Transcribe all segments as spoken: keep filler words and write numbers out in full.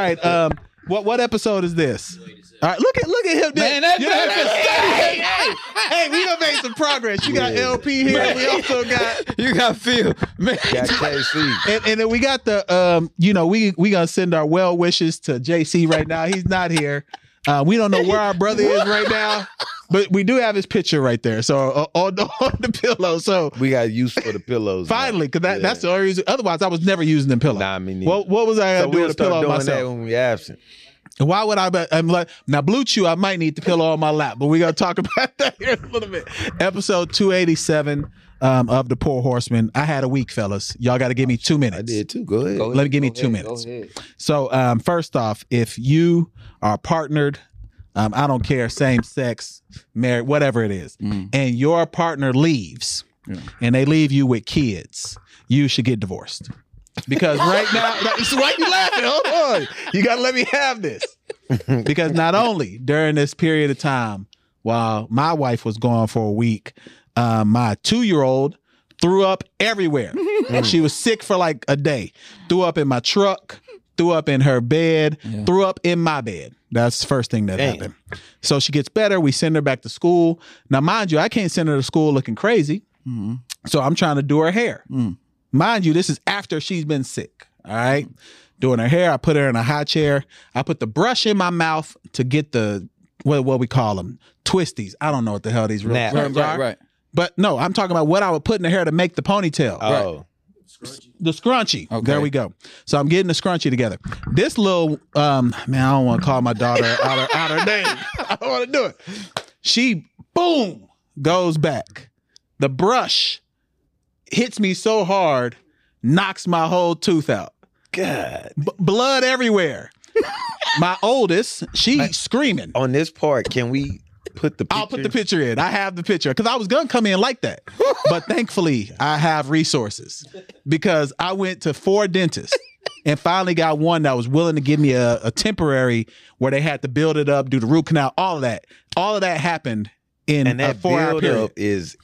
right. Um, what what episode is this? All right, look at look at him. Man, that, you know, hey, hey, hey, we done made some progress. You got yeah. L P here. Man. We also got you got Phil. Man, got K C, and, and then we got the um. You know, we we gonna send our well wishes to J C right now. He's not here. Uh, we don't know where our brother is right now, but we do have his picture right there. So uh, on, the, on the pillow. So we got use for the pillows. Finally, because that, yeah. that's the only reason. Otherwise, I was never using them pillows. Nah, me neither. What, what was I so doing we'll the pillow doing myself? That when we absent. Why would I? Be, I'm like now, Blue Chew. I might need the pillow on my lap, but we're gonna talk about that here in a little bit. Episode two eighty-seven um, of the Poor Horseman. I had a week, fellas. Y'all got to give me two minutes. I did too. Go ahead. Go Let me give me go two ahead, minutes. So, um, first off, if you are partnered, um, I don't care, same sex, married, whatever it is, mm. and your partner leaves, yeah. and they leave you with kids, you should get divorced. Because right now, that's why you laughing. Hold on. You got to let me have this. Because not only during this period of time, while my wife was gone for a week, um, my two-year-old threw up everywhere. Mm. She was sick for like a day. Threw up in my truck, threw up in her bed, yeah. threw up in my bed. That's the first thing that Damn. happened. So she gets better. We send her back to school. Now, mind you, I can't send her to school looking crazy. Mm. So I'm trying to do her hair. Mm. Mind you, this is after she's been sick, all right? Doing her hair, I put her in a high chair. I put the brush in my mouth to get the, what, what we call them, twisties. I don't know what the hell these real nah. terms right, are. Right, right. But no, I'm talking about what I would put in the hair to make the ponytail. Oh. Right. The scrunchie. Okay. There we go. So I'm getting the scrunchie together. This little, um, man, I don't want to call my daughter out her, out her name. I don't want to do it. She, boom, goes back. The brush hits me so hard, knocks my whole tooth out. God. B- blood everywhere. My oldest, she's like, screaming. On this part, can we put the picture? I'll put the picture in. I have the picture. Because I was going to come in like that. But thankfully, I have resources. Because I went to four dentists and finally got one that was willing to give me a, a temporary where they had to build it up, do the root canal, all of that. All of that happened in and that a four-hour period. is...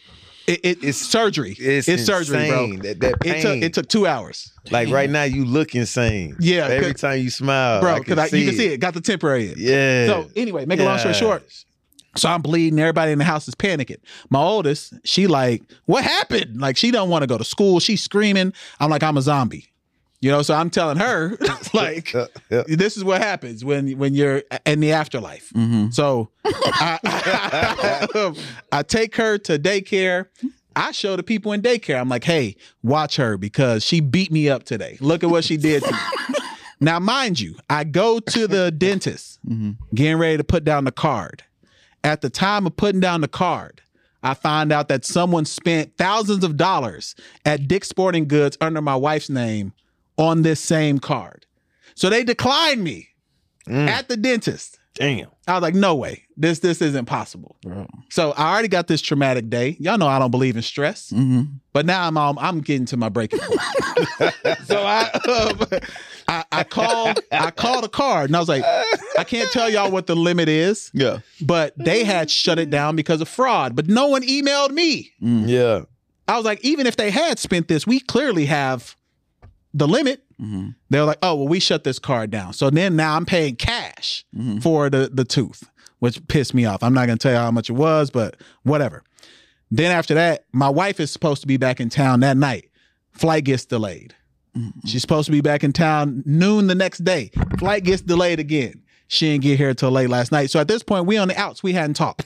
It, it, it's surgery. It's, it's surgery, insane. bro. That, that pain. It took it took two hours. Like right now, you look insane. Yeah. Every time you smile, bro, because you can see it. Got the temporary in. Yeah. So anyway, make a long story short. So I'm bleeding. Everybody in the house is panicking. My oldest, she like, what happened? Like she don't want to go to school. She's screaming. I'm like, I'm a zombie. You know, so I'm telling her, like, yeah. this is what happens when when you're in the afterlife. Mm-hmm. So I, I, I take her to daycare. I show the people in daycare. I'm like, hey, watch her because she beat me up today. Look at what she did to me. Now, mind you, I go to the dentist, mm-hmm. getting ready to put down the card. At the time of putting down the card, I find out that someone spent thousands of dollars at Dick's Sporting Goods under my wife's name on this same card. So they declined me mm. at the dentist. Damn. I was like, no way. This this isn't possible. Bro. So I already got this traumatic day. Y'all know I don't believe in stress. Mm-hmm. But now I'm um, I'm getting to my breaking point. So I, um, I I called I called a card and I was like, I can't tell y'all what the limit is. Yeah. But they had shut it down because of fraud. But no one emailed me. Mm. Yeah. I was like, even if they had spent this, we clearly have the limit. Mm-hmm. They were like, oh, well, we shut this card down. So then now I'm paying cash mm-hmm. for the, the tooth, which pissed me off. I'm not going to tell you how much it was, but whatever. Then after that, my wife is supposed to be back in town that night. Flight gets delayed. Mm-hmm. She's supposed to be back in town noon the next day. Flight gets delayed again. She didn't get here till late last night. So at this point, we on the outs. We hadn't talked.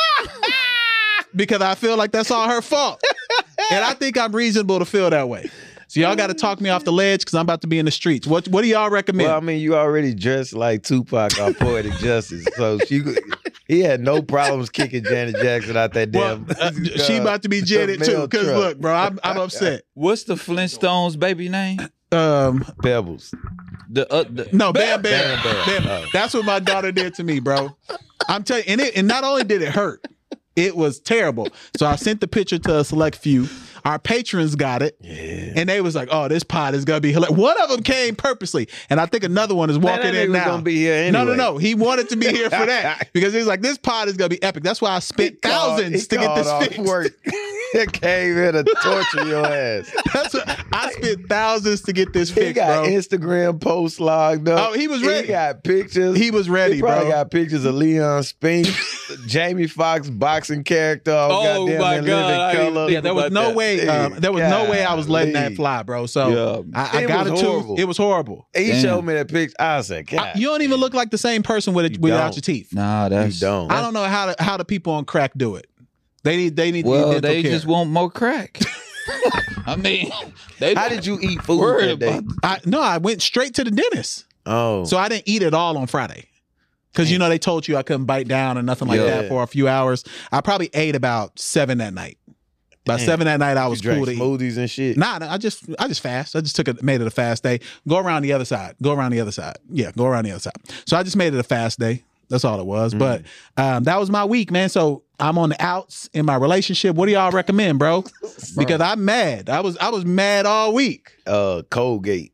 Because I feel like that's all her fault. And I think I'm reasonable to feel that way. So y'all got to talk me off the ledge because I'm about to be in the streets. What What do y'all recommend? Well, I mean, you already dressed like Tupac or Poetic Justice, so she he had no problems kicking Janet Jackson out that damn. Well, uh, she about to be Janet too. Because look, bro, I'm, I'm upset. What's the Flintstones baby name? Um, Pebbles. The, uh, the no Bam Bam. Bam, Bam. Bam. Oh. That's what my daughter did to me, bro. I'm telling you, and it, and not only did it hurt, it was terrible. So I sent the picture to a select few. Our patrons got it, yeah. and they was like, "Oh, this pod is gonna be hilarious." One of them came purposely, and I think another one is walking Man, in now. Gonna be here anyway. No, no, no. He wanted to be here for that because he was like, "This pod is gonna be epic." That's why I spent he called, thousands to get this fixed. Work. came here to torture your ass. That's what, I spent thousands to get this He fixed, got bro. Instagram posts logged up. Oh, he was ready. He got pictures. He was ready, He probably bro. got pictures of Leon Spink, Jamie Foxx boxing character. Oh Oh, my in God, I living didn't color. think Yeah, there was about no that. way. Um, there was no way I was letting that Golly. fly, bro. So Yeah. I, I It got was a tooth. horrible. It was horrible. He Damn. showed me that picture. I was like, God, I- you don't even look like the same person with it, You without don't. your teeth. Nah, you that's don't. I don't know how the, how the people on crack do it. They need they need to Well, get dental they care. just want more crack. I mean, they How did you eat food Worried that day? about- I, no, I went straight to the dentist, Oh, so I didn't eat at all on Friday. Because you know they told you I couldn't bite down or nothing like Yeah. that for a few hours. I probably ate about seven that night. By Damn. seven that night, I you was drank cool to eat. smoothies and shit. Nah, nah, I just I just fast. I just took it, made it a fast day. Go around the other side. Go around the other side. Yeah, go around the other side. So I just made it a fast day. That's all it was. Mm. But um, that was my week, man. So I'm on the outs in my relationship. What do y'all recommend, bro? Because I'm mad. I was I was mad all week. Uh, Colgate.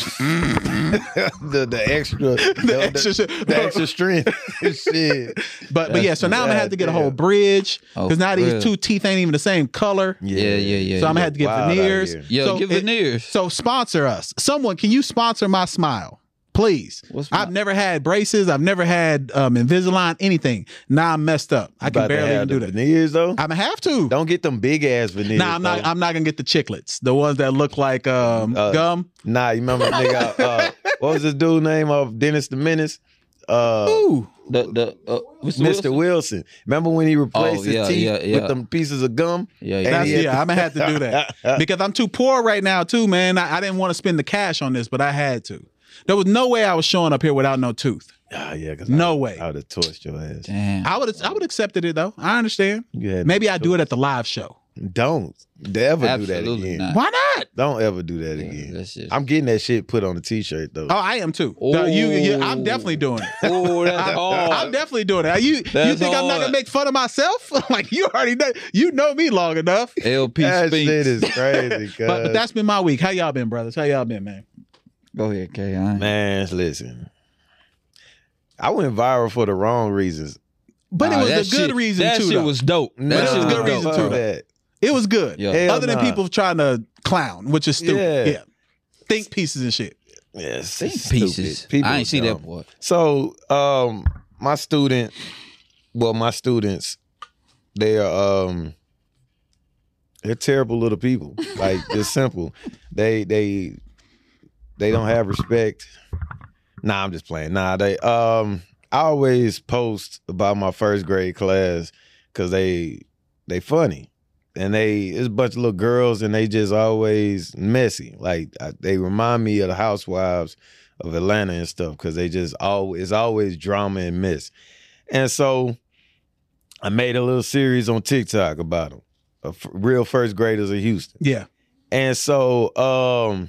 the the extra the, The extra shit. the extra strength. Shit. But but yeah, so now I'm gonna have to get a whole Goddamn. bridge Oh, because now for these real. two teeth ain't even the same color. Yeah, yeah, yeah. So I'm gonna yeah. have to get Wild out veneers. here. Yo, so get it- veneers. So sponsor us. Someone, can you sponsor my smile? Please. What's my- I've never had braces. I've never had um, Invisalign, anything. Now I'm messed up. I can About to barely have even do the that. veneers though. I'm gonna have to. Don't get them big ass veneers. Nah, I'm not. though. I'm not gonna get the chiclets, the ones that look like um, Uh, gum. Nah, you remember nigga? Uh, what was this dude name of Dennis the Menace? Uh, Ooh, The the uh, Mister Mister Wilson? Wilson. Remember when he replaced Oh, yeah, his teeth yeah, yeah. with them pieces of gum? Yeah, And yeah. that's he had yeah. to- I'm gonna have to do that because I'm too poor right now, too, man. I, I didn't want to spend the cash on this, but I had to. There was no way I was showing up here without no tooth. Ah, yeah, because No I, way. I would have torched your ass. Damn. I would have. I would accepted it though. I understand. You had Maybe I do it at the live show. Don't ever do that Absolutely again. not. Why not? Don't ever do that Yeah, again. that shit- I'm getting that shit put on a t-shirt though. Oh, I am too. No, you, you, I'm Ooh. definitely doing it. Oh, that's I'm, hard. I'm definitely doing it. You, you That's think I'm not hard. gonna make fun of myself? Like you already know. You know me long enough. L P that Spinks. shit is crazy. But, but cuz. that's been my week. How y'all been, brothers? How y'all been, man? Go ahead, K. I ain't- Man, listen. I went viral for the wrong reasons. But Nah, it was that a good shit- reason That too. shit though. was dope. That Nah, shit was good dope. reason, fuck too, though. that. It was good. Yeah. Hell Other than nah. people trying to clown, which is stupid. Yeah. Yeah. Think pieces and shit. Yes, Think it's pieces. stupid. People I ain't see dumb. that boy. So, um, my student, well, my students, they are, um, they're terrible little people. Like it's simple. They they they don't have respect. Nah, I'm just playing. Nah, they um, I always post about my first grade class because they they funny. And they, it's a bunch of little girls, and they just always messy. Like I, they remind me of the housewives of Atlanta and stuff because they just always, it's always drama and mess. And so I made a little series on TikTok about them, of real first graders of Houston. Yeah. And so um,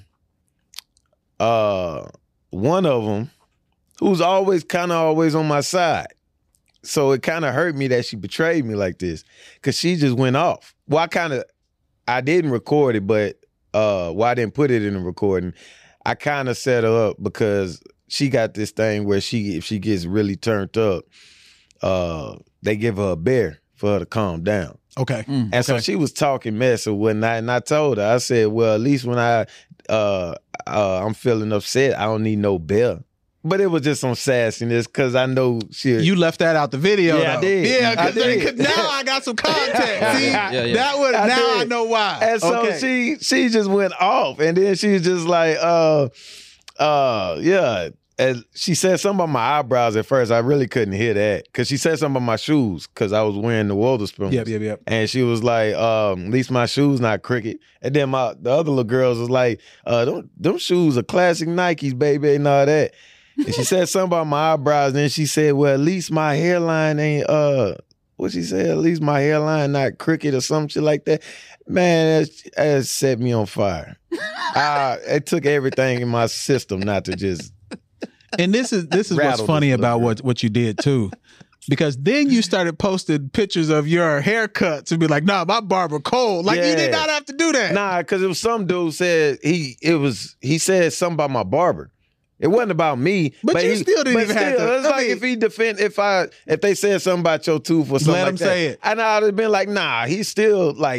uh, one of them, who's always kind of always on my side. So it kind of hurt me that she betrayed me like this because she just went off. Well, I kind of, I didn't record it, but, uh, well, I didn't put it in the recording. I kind of set her up because she got this thing where she, if she gets really turned up, uh, they give her a bear for her to calm down. Okay. Mm. And so Okay. she was talking mess or whatnot, and I told her, I said, well, at least when I, uh, uh, I'm feeling upset, I don't need no bear. But it was just some sassiness because I know she. You left that out the video. Yeah, I though. did. Yeah, I because did. now I got some context. See, Yeah, yeah. that would I now did. I know why. And so okay. she she just went off, and then she was just like, uh, uh, yeah. And she said something about my eyebrows at first. I really couldn't hear that because she said something about my shoes because I was wearing the Witherspoons. Yep, yep, yep. And she was like, um, at least my shoes not crooked. And then my the other little girls was like, uh, them, them shoes are classic Nikes, baby, and all that. And she said something about my eyebrows. And then she said, well, at least my hairline ain't, uh, what she said? At least my hairline not crooked or some shit like that. Man, that, that set me on fire. I, it took everything in my system not to just. And this is this is what's Rattled funny this little about girl. what what you did too. Because then you started posting pictures of your haircuts and be like, nah, my barber cold. Like you Yeah. did not have to do that. Nah, because it was some dude said he it was he said something about my barber. It wasn't about me, But you he- still didn't but even have still, to- It's I like mean- if he defend if I if they said something about your tooth or something Let like him that, say it. and I'd have been like, nah, he's still like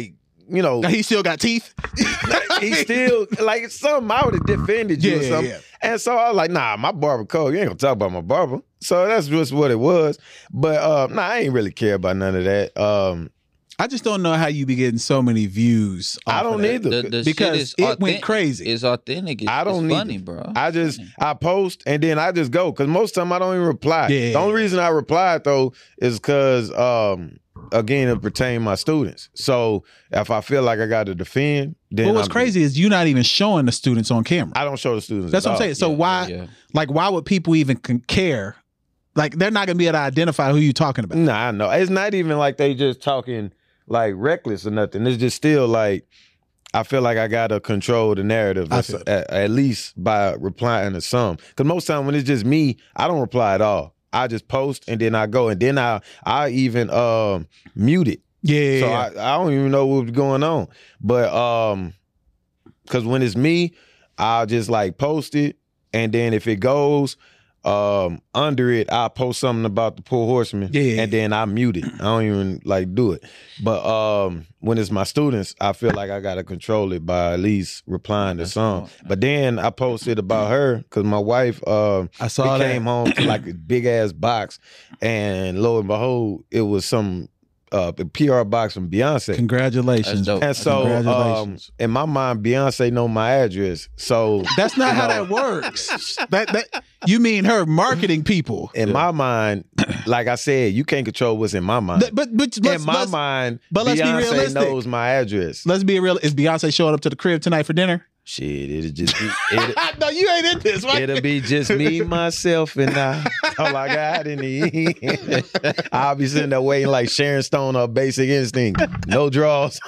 you know, He still got teeth. he still like something. I would have defended you Yeah, or something. yeah. And so I was like, nah, my barber cold. You ain't gonna talk about my barber. So that's just what it was. But uh, nah, I ain't really care about none of that. Um, I just don't know how you be getting so many views. I off don't of that. either. The, the Because shit is it went authentic. crazy. It's authentic. It's, I don't it's need funny, it. bro. I just I post and then I just go because most of the time I don't even reply. Yeah. The only reason I replied though is because um, again it pertained to my students. So if I feel like I got to defend, then But what's I'm- crazy is you're not even showing the students on camera. I don't show the students. That's at what I'm all. saying. So Yeah, why, yeah. like, why would people even con- care? Like, they're not gonna be able to identify who you're talking about. Nah, I know. It's not even like they just talking like reckless or nothing. It's just still like I feel like I gotta control the narrative I at, feel at, at least by replying to some. Because most time when it's just me, I don't reply at all. I just post and then I go and then I I even um mute it. Yeah. So I, I don't even know what's going on. But um because when it's me, I'll just like post it and then if it goes um under it, I'll post something about the poor horseman. Yeah. And then I mute it. I don't even like do it. But um when it's my students, I feel like I gotta control it by at least replying to That's some. smart. But then I posted about her because my wife um I saw we that. came home to like a big ass box, and lo and behold, it was some uh P R box from Beyonce. Congratulations. That's dope. And so, um, Congratulations. in my mind, Beyonce know my address. So, That's not how that works. that that you mean her marketing people. in my mind, like I said, you can't control what's in my mind. Th- But but let's, in my let's, mind, but let's be Beyonce realistic. knows my address. let's be real. Is Beyonce showing up to the crib tonight for dinner? Shit, it'll just be, it'll, No, you ain't in this. Right? it'll be just me, myself, and I. All I got in the end. I'll be sitting there waiting like Sharon Stone or Basic Instinct. No draws.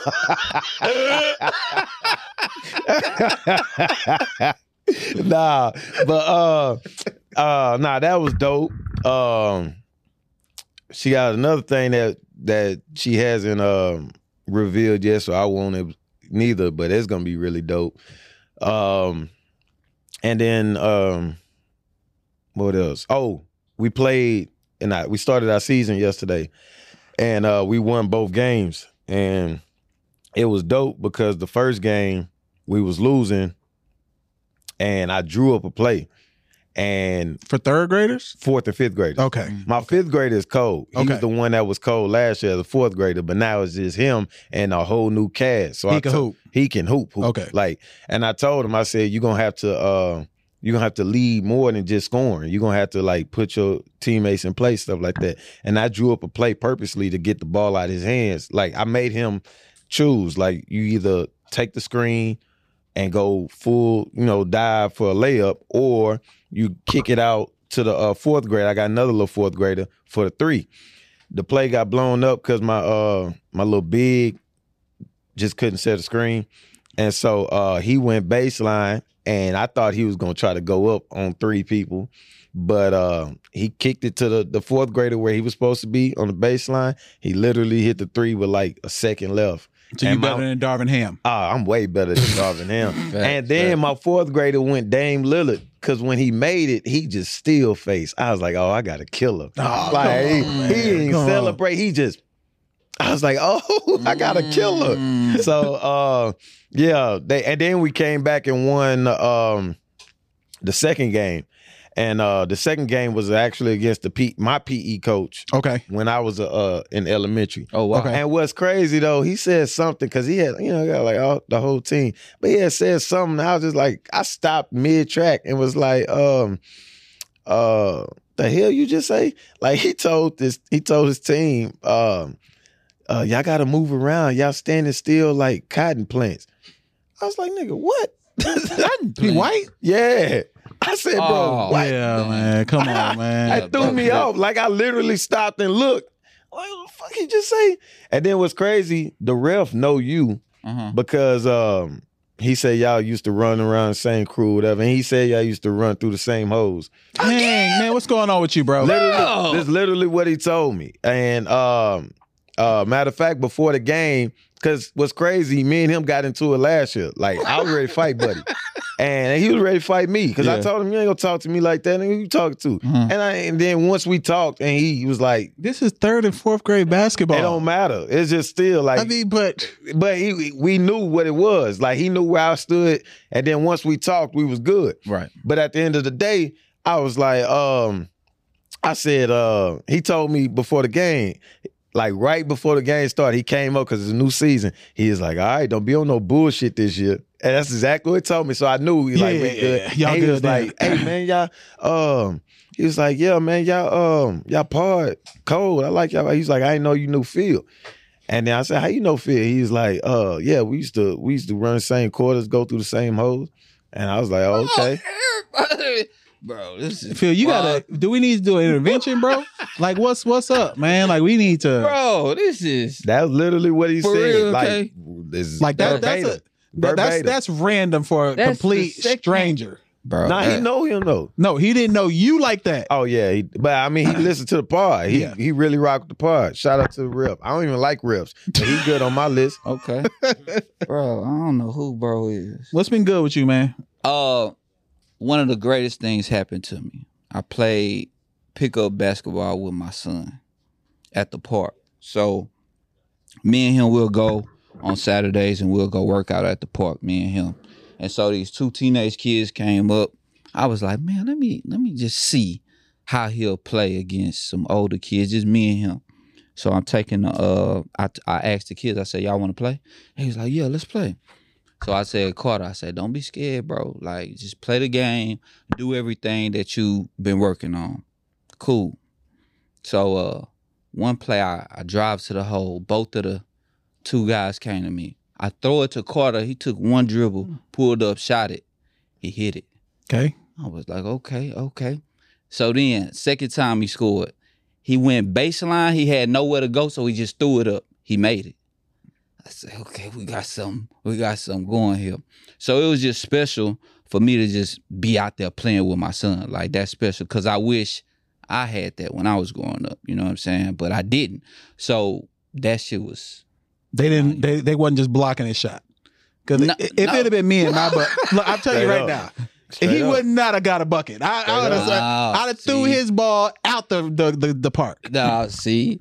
Nah, but uh uh nah, that was dope. Um she got another thing that that she hasn't um revealed yet, so I won't neither, but it's gonna be really dope. Um and then um what else? Oh, we played and I we started our season yesterday and uh we won both games and it was dope because the first game we was losing and I drew up a play and For third graders? fourth and fifth graders. Okay. My fifth grader is cold. He Okay. was the one that was cold last year as a fourth grader, but now it's just him and a whole new cast. So He I can to- hoop. He can hoop, hoop. Okay. Like, and I told him, I said, you're gonna have to uh you're gonna have to lead more than just scoring. You're gonna have to like put your teammates in place, stuff like that. And I drew up a play purposely to get the ball out of his hands. Like I made him choose. Like you either take the screen and go full, you know, dive for a layup, or you kick it out to the uh, fourth grade. I got another little fourth grader for the three. The play got blown up because my uh my little big just couldn't set a screen, and so uh he went baseline, and I thought he was gonna try to go up on three people, but uh he kicked it to the the fourth grader where he was supposed to be on the baseline. He literally hit the three with like a second left. So you And my- better than Darvin Ham. Ah, I'm way better than Darvin Ham. Facts, And then facts. my fourth grader went Dame Lillard because when he made it, he just still faced. I was like, oh, I got to kill him. Oh, like he, come on, he didn't man. Come on. celebrate. He just. I was like, oh, I got to kill her. Mm. So uh, yeah, they and then we came back and won um, the second game, and uh, the second game was actually against the P, my P E coach Okay. when I was uh, in elementary. Oh wow. Okay. And what's crazy though, he said something because he had, you know, got like all, the whole team, but he had said something. I was just like, I stopped mid track and was like, um, uh, the hell you just say? Like he told this, he told his team, um, uh, y'all got to move around. Y'all standing still like cotton plants. I was like, nigga, what? He white? Yeah. I said, bro, Oh, what? Yeah, man. Come on, man. It threw me off. Like I literally stopped and looked. Like, what the fuck he just say? And then what's crazy, the ref know you Uh-huh. because um, he said y'all used to run around the same crew, whatever. And he said y'all used to run through the same hoes. Dang, man, what's going on with you, bro? Literally, No. that's literally what he told me. And um, uh, matter of fact, before the game, because what's crazy, me and him got into it last year. Like I was ready to fight, buddy. And he was ready to fight me because Yeah. I told him, you ain't gonna talk to me like that. And who you talking to? Mm-hmm. And I and then once we talked, and he was like, This is third and fourth grade basketball. it don't matter. It's just still like, I mean, but but he we knew what it was. Like he knew where I stood. And then once we talked, we was good. Right. But at the end of the day, I was like, um, I said, uh, he told me before the game, like right before the game started, he came up because it's a new season. He was like, all right, don't be on no bullshit this year. And that's exactly what he told me. So I knew he like Yeah, went yeah, good. yeah. Y'all And he good was then. like, hey man, y'all um he was like, yeah, man, y'all um y'all pod cold. I like y'all. He's like, I didn't know you knew Phil. And then I said, how you know Phil? He was like, uh, yeah, we used to we used to run the same quarters, go through the same hoes. And I was like, oh, okay. Everybody. Bro, this is Phil, you gotta. Do we need to do an intervention, bro? Like, what's what's up, man? Like, we need to. Bro, this is That's literally what he For said. real, like, okay. this Like that. That's verbatim. a, that- that's Verbatim. that's random for a That's complete the second- stranger. bro. Nah, he that- know him though. No, he didn't know you like that. Oh yeah, he, but I mean, he listened to the pod. He Yeah. he really rocked the pod. Shout out to the rep. I don't even like reps, but he good on my list. Okay. Bro, I don't know who bro is. What's been good with you, man? Uh one of the greatest things happened to me. I played pickup basketball with my son at the park. So me and him will go on Saturdays and we'll go work out at the park, me and him. And so these two teenage kids came up. I was like, man, let me let me just see how he'll play against some older kids, just me and him. So I'm taking the, uh, I, I asked the kids, I said, y'all want to play? And he was like, yeah, let's play. So I said, Carter, I said, don't be scared, bro. Like, just play the game, do everything that you've been working on. Cool. So uh, one play, I, I drive to the hole. Both of the two guys came to me. I throw it to Carter. He took one dribble, pulled up, shot it. He hit it. Okay. I was like, okay, okay. So then, second time he scored, he went baseline. He had nowhere to go, so he just threw it up. He made it. I said, okay, we got something. We got something going here. So it was just special for me to just be out there playing with my son. Like, that's special because I wish I had that when I was growing up. You know what I'm saying? But I didn't. So that shit was... They didn't. They they wasn't just blocking his shot. Because No, if no. it had been me and my butt, look, I'm telling you Straight right up. now, Straight he up. would not have got a bucket. I, I would have. up. Wow, I'd have threw see. his ball out the the the, the park. Nah, see,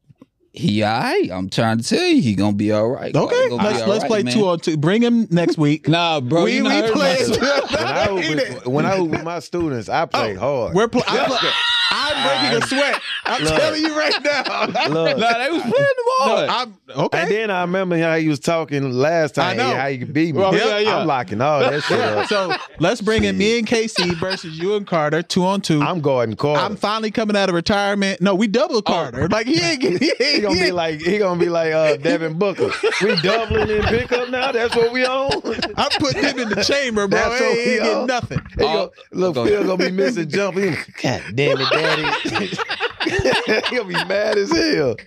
he all right. I'm trying to tell you, he gonna be all right. Okay, He gonna be let's all let's right, play man. two on two. Bring him next week. Nah, bro, we you we not hurt played. myself. When I was with, when I was with my students, I played hard. We're pl- I'm, pl- I'm breaking a sweat. I'm Look. telling you right now. Look. Nah, they was playing the ball. No, I'm okay. And then I remember how he was talking last time, I know. how he could beat me. Well, yeah, yeah. I'm locking all that shit Yeah, up. so let's bring in me and K C versus you and Carter, two on two. I'm guarding Carter. I'm finally coming out of retirement. No, we double Carter. Like he ain't. He ain't He gonna be like he gonna be like uh, Devin Booker. We doubling in pickup now. That's what we on. I'm putting him in the chamber, bro. That's He what ain't we getting on. nothing. He Oh, gonna, look, go Phil ahead. gonna be missing jump. He, God damn it, daddy. He'll be mad as hell.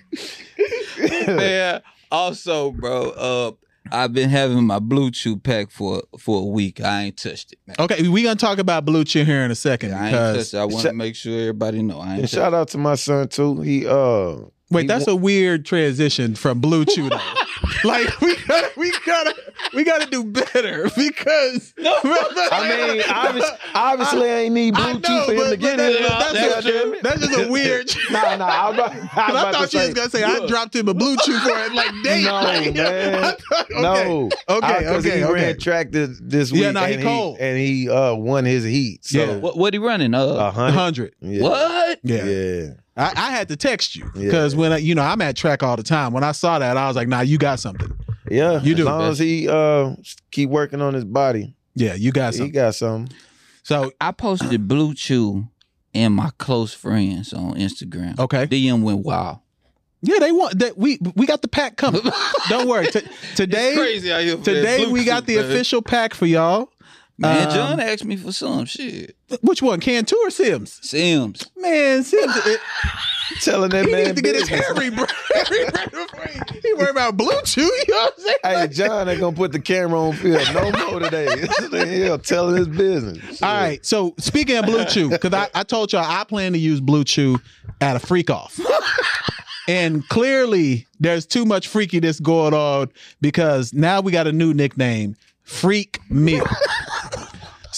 Man, also, bro, uh, I've been having my Blue Chew pack for for a week. I ain't touched it, man. Okay, we gonna talk about Blue Chew here in a second. I ain't because touched it. I want Sh- to make sure everybody know. I ain't And touched shout out to my son too. He uh wait, he that's wa- a weird transition from Blue Chew though. Like we gotta, we gotta, we gotta do better because. I mean, obviously, obviously I ain't need I Blue know, Chew for him but- to but get that- in. that's That's, just- That's just a weird. Nah, nah. I was about, I was Because I about thought to you say, was gonna say I dropped him a Blue Chew for it. Like, damn, No, like, man. I thought- okay. No, okay, because okay, he okay. ran track this, this week. Yeah, nah, he and cold. and he uh won his heat. So Yeah. What what he running? Uh, a A hundred. hundred. Yeah. what? Yeah. Yeah. I, I had to text you Yeah. because when I, you know I'm at track all the time. When I saw that, I was like, "Nah, you got something. Yeah. You do. As long as he uh keep working on his body, Yeah, you got he something." got something. So I posted Blue Chew and my close friends on Instagram. okay, D M went wild. yeah, they want that. We we got the pack coming. Don't worry. T- today, crazy out here. for today that Blue we got Chew, the man. official pack for y'all. Man, Um, John asked me for some shit. Which one, Can two or Sims? Sims. Man, Sims. It, Telling that he man needs to get his business. hair rebranded. He worry about Bluetooth. You know what I'm saying? Hey, Like- John ain't gonna put the camera on film no more today. He'll telling his business. All right. So speaking of Blue Chew, because I, I told y'all I plan to use Blue Chew at a freak off. And clearly there's too much freakiness going on because now we got a new nickname, Freak Meal.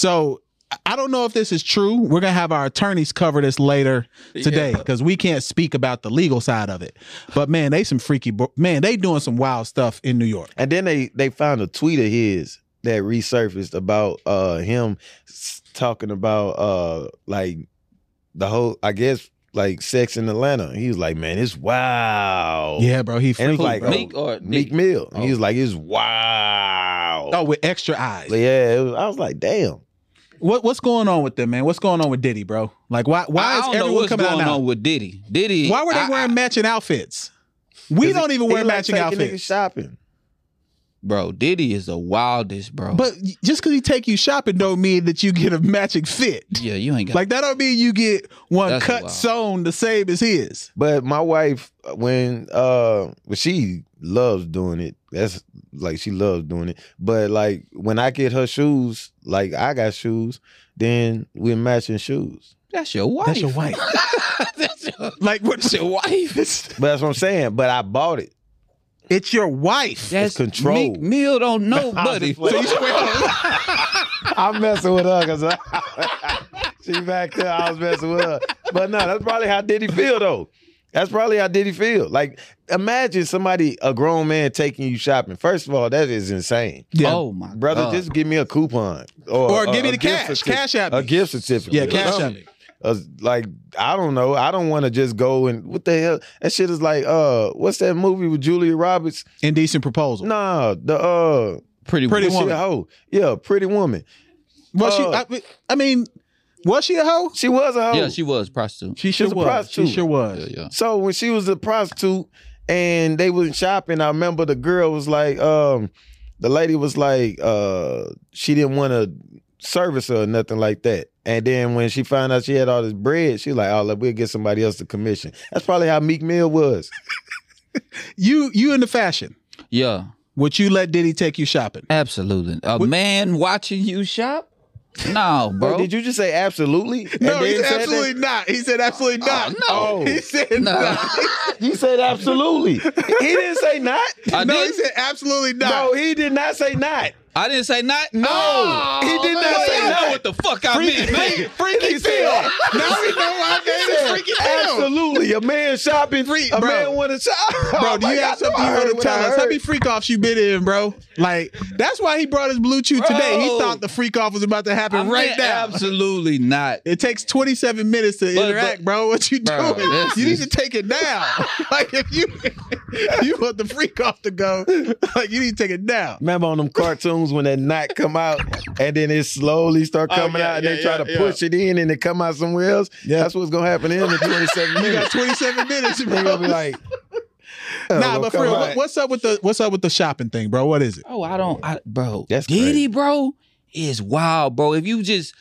So I don't know if this is true. We're gonna have our attorneys cover this later today because yeah. we can't speak about the legal side of it. But man, they some freaky man. They doing some wild stuff in New York. And then they they found a tweet of his that resurfaced about uh, him talking about uh, like the whole, I guess, like sex in Atlanta. He was like, man, it's wow. Yeah, bro. He freaky, like bro. Meek or Meek Mill. Oh. He was like, it's wow. Oh, with extra eyes. Yeah, it was, I was like, damn. What what's going on with them, man? What's going on with Diddy, bro? Like, why why is everyone coming out now? What's going on with Diddy? Diddy. Why were they I, wearing I, matching outfits? We don't even wear like matching outfits. Shopping. Bro, Diddy is the wildest, bro. But just because he take you shopping don't mean that you get a matching fit. Yeah, you ain't got like that don't mean you get one That's cut wild. sewn the same as his. But my wife, when uh, well, she loves doing it. That's like she loves doing it. But like when I get her shoes, like I got shoes, then we're matching shoes. That's your wife. That's your wife. That's your, like what's your wife? But that's what I'm saying. But I bought it. It's your wife. That's control. Meek Mill don't know, buddy. So you swear I'm messing with her because she back there. I was messing with her. But no, that's probably how Diddy feel though. That's probably how Diddy feel. Like, imagine somebody, a grown man, taking you shopping. First of all, that is insane. Yeah. Oh my brother, God. just give me a coupon or, Or a, give me a the gift cash. certi- Cash at me. a gift certificate. Yeah, or cash at something. me. Uh, like, I don't know. I don't want to just go and what the hell? That shit is like, uh, what's that movie with Julia Roberts? Indecent Proposal. Nah, the uh, Pretty, Pretty what's she, Woman. a hoe? Yeah, Pretty Woman. Was Uh, she? I, I mean, was she a hoe? She was a hoe. Yeah, she was prostitute. She sure was a was. prostitute. She sure was. Yeah, yeah. So when she was a prostitute and they was shopping, I remember the girl was like, um, the lady was like, uh, she didn't want to service her or nothing like that. And then when she found out she had all this bread, she was like, oh, we'll get somebody else to commission. That's probably how Meek Mill was. You you into fashion? Yeah, Would you let Diddy take you shopping? absolutely. A What- man watching you shop? No, bro. Bro, did you just say absolutely? No, And he then said said absolutely that? not. He said absolutely not. Oh, no. He said No. not. You said absolutely. He didn't say not. I No, he did. said absolutely not. No, he did not say not. I didn't say not. No, Oh, he did not man, say you know not. what the fuck I meant, man. Freaky Phil. Now we know why He man is said, Freaky Phil. absolutely. A man shopping. Free- a bro. man want to shop. Bro, Oh do my you God, have something I you heard want to what tell I us? How heard. many freak offs you been in, bro? Like, that's why he brought his Blue Chew today. He Bro. thought the freak off was about to happen I right meant now. absolutely not. It takes twenty-seven minutes to But- interact, but- bro. What you Bro, doing? this You need is- to take it down. Like, if you you want the freak off to go, like, you need to take it down. Remember on them cartoons when that knot come out and then it slowly start Oh, coming yeah, out and yeah, they try yeah, to yeah. push it in and it come out somewhere else? Yeah. That's what's going to happen in the twenty-seven You minutes. got twenty-seven minutes, They're bro. going to be like, oh, Nah, well, but for come real, on. what, what's up with the what's up with the shopping thing, bro? What is it? Oh, I don't, I, bro. That's Diddy, crazy. bro, is wild, bro. If you just,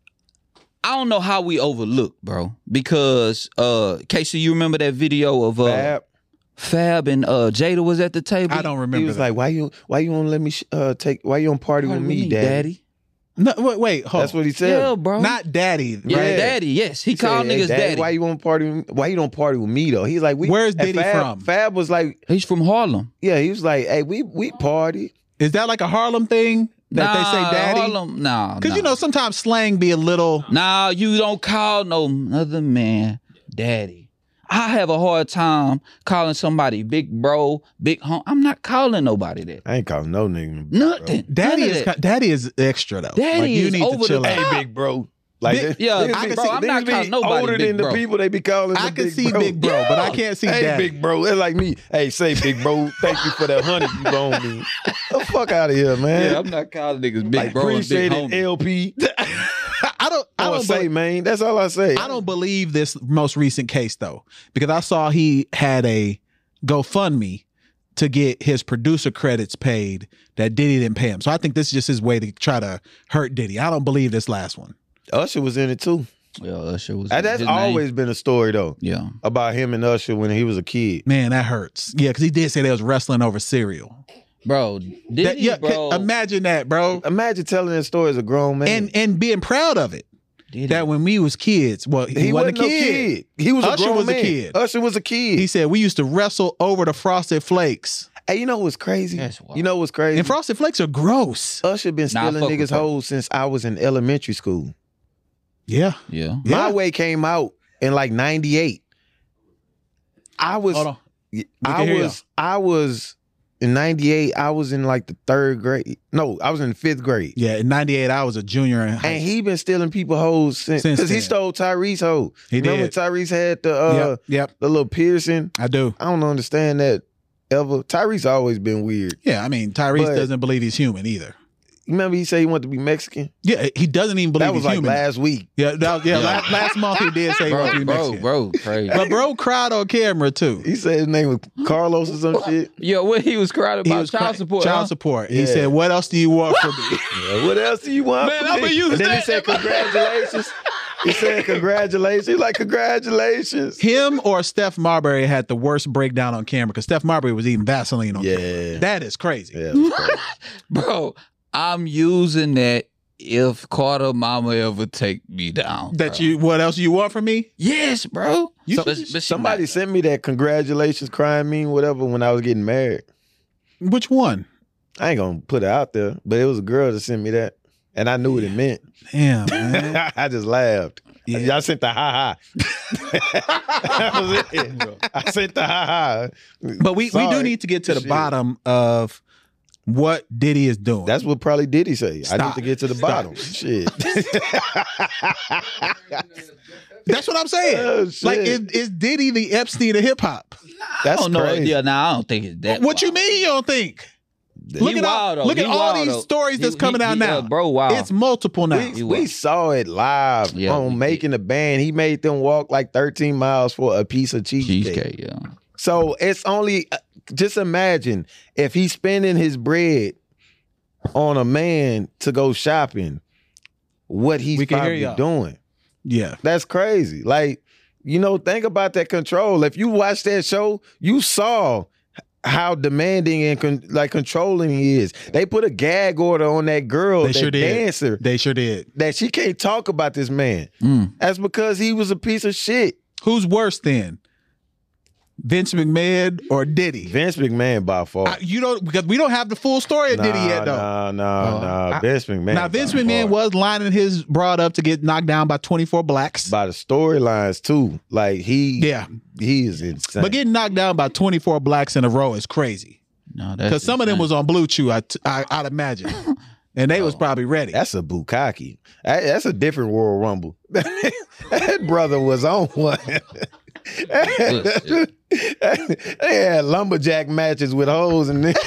I don't know how we overlook, bro, because uh, Casey, you remember that video of uh, Fab, Fab and uh, Jada was at the table. I don't remember. he was that. like, why you why you don't let me sh- uh, take, why you don't party Pardon with me, daddy? no, wait, wait, hold. That's what he said. Yeah, bro. Not daddy. yeah, right. daddy. Yes, he, He said, called "Hey, niggas daddy. Why you won't party with me? Why you don't party with me though? He's like, we, Where's and Diddy Fab, from? Fab was like, He's from Harlem. yeah, he was like, hey, we we party. Is that like a Harlem thing that nah, they say daddy? Harlem, nah. Because nah. you know sometimes slang be a little. Nah, you don't call no other man daddy. I have a hard time calling somebody big bro, big home. I'm not calling nobody that. I ain't calling no nigga. Nothing. Daddy None of is that. daddy is extra though. Daddy like, you is need over to the chill top. out. Hey, big bro. Like, Big- yeah, niggas I be- can see- bro, I'm niggas not be calling nobody older big than bro. the people they be calling. I the can big see bro. big bro, but I can't see Hey, daddy. big bro. It's like me. Hey, say big bro. Thank you for that hundred you loaned me. The fuck out of here, man. Yeah, I'm not calling niggas big like, bro and big appreciate it, homie. L P. I don't. I I don't don't say, say. man. That's all I say. I don't believe this most recent case though, because I saw he had a GoFundMe to get his producer credits paid that Diddy didn't pay him. So I think this is just his way to try to hurt Diddy. I don't believe this last one. Usher was in it too. Yeah, Usher was. And that's his name. always been a story though Yeah. about him and Usher when he was a kid. Man, that hurts. Yeah, because he did say they was wrestling over cereal. Bro, Diddy, That- yeah, bro. imagine that, bro, Imagine telling that story as a grown man. and and being proud of it. Diddy. That when we was kids, well, he, he wasn't, wasn't a no kid. kid. He was a Usher grown was a man. kid. Usher was a kid. He said we used to wrestle over the Frosted Flakes. Hey, you know what's crazy? That's wild. You know what's crazy? And Frosted Flakes are gross. Usher been Nah, I stealing fuck niggas' with that. hoes since I was in elementary school. Yeah. Yeah. Yeah. My Way came out in like ninety-eight. I was Hold on. can I hear was I was in ninety-eight, I was in like the third grade. No, I was in the fifth grade. Yeah, in ninety-eight, I was a junior in high And school. he been stealing people hoes since Since because he then. stole Tyrese hoe. He Remember did. when Tyrese had the uh yep, yep, the little piercing? I do. I don't understand that ever. Tyrese always been weird. Yeah, I mean, Tyrese But- doesn't believe he's human either. You remember he said he wanted to be Mexican? Yeah, he doesn't even believe That was he's like human. last week. yeah, that was- yeah, Yeah. Last, last month he did say he wanted to Bro, be bro, Mexican. bro, crazy. But bro cried on camera too. He said his name was Carlos or some shit. Yeah, what he was crying He about was child cry- support. Child huh? support. He Yeah. said, "What else do you want from me?" Yeah, what else do you want? Man, from I'ma me? use And then he that. said congratulations. He said congratulations. He's like congratulations. Him or Steph Marbury had the worst breakdown on camera because Steph Marbury was eating Vaseline on camera. Yeah. That is crazy. Yeah, it was crazy. Bro, I'm using that if Carter mama ever take me down. That bro. you, what else you want from me? Yes, bro. You So- should but- just- but she Somebody not- sent me that congratulations crying meme, whatever, when I was getting married. Which one? I ain't gonna put it out there, but it was a girl that sent me that. And I knew what it meant. Damn, man. I just laughed. Yeah. Y'all sent the ha ha. That was it. I sent the ha ha. But we, we do Sorry. need to get to the Shit. bottom of what Diddy is doing. That's what probably Diddy say. I need Stop. to get to the Stop. bottom. Shit. That's what I'm saying. Oh, shit. Like, is, is Diddy the Epstein of hip hop? That's I don't know. crazy. Yeah, nah, I don't think it's that. What you wild. mean you don't think? He Look at all, wild, though. look He at all wild, these though. stories He- that's coming he- out he, now. uh, bro, wow. It's multiple now. We, He we was. saw it live Yeah, on we Making the Band. He made them walk like thirteen miles for a piece of cheesecake. Cheesecake, yeah. So it's only, uh, just imagine if he's spending his bread on a man to go shopping, what he's We can hear probably y'all. doing. Yeah. That's crazy. Like, you know, think about that control. If you watch that show, you saw how demanding and con- like controlling he is. They put a gag order on that girl, They that sure did. dancer, They sure did. that she can't talk about this man. Mm. That's because he was a piece of shit. Who's worse then? Vince McMahon or Diddy? Vince McMahon by far. I- you don't, because we don't have the full story of Diddy yet though. Nah, nah, Oh, nah. I- Vince McMahon. Now Vince by McMahon far. was lining his broad up to get knocked down by twenty-four blacks. by the storylines too. Like he, Yeah. he is insane. But getting knocked down by twenty-four blacks in a row is crazy. No, that's Because some of them insane. was on Blue Chew, I, I, I'd imagine. And they was probably ready. That's a bukkake. That- That's a different Royal Rumble. That brother was on one. Bullshit. They had lumberjack matches with hoes and then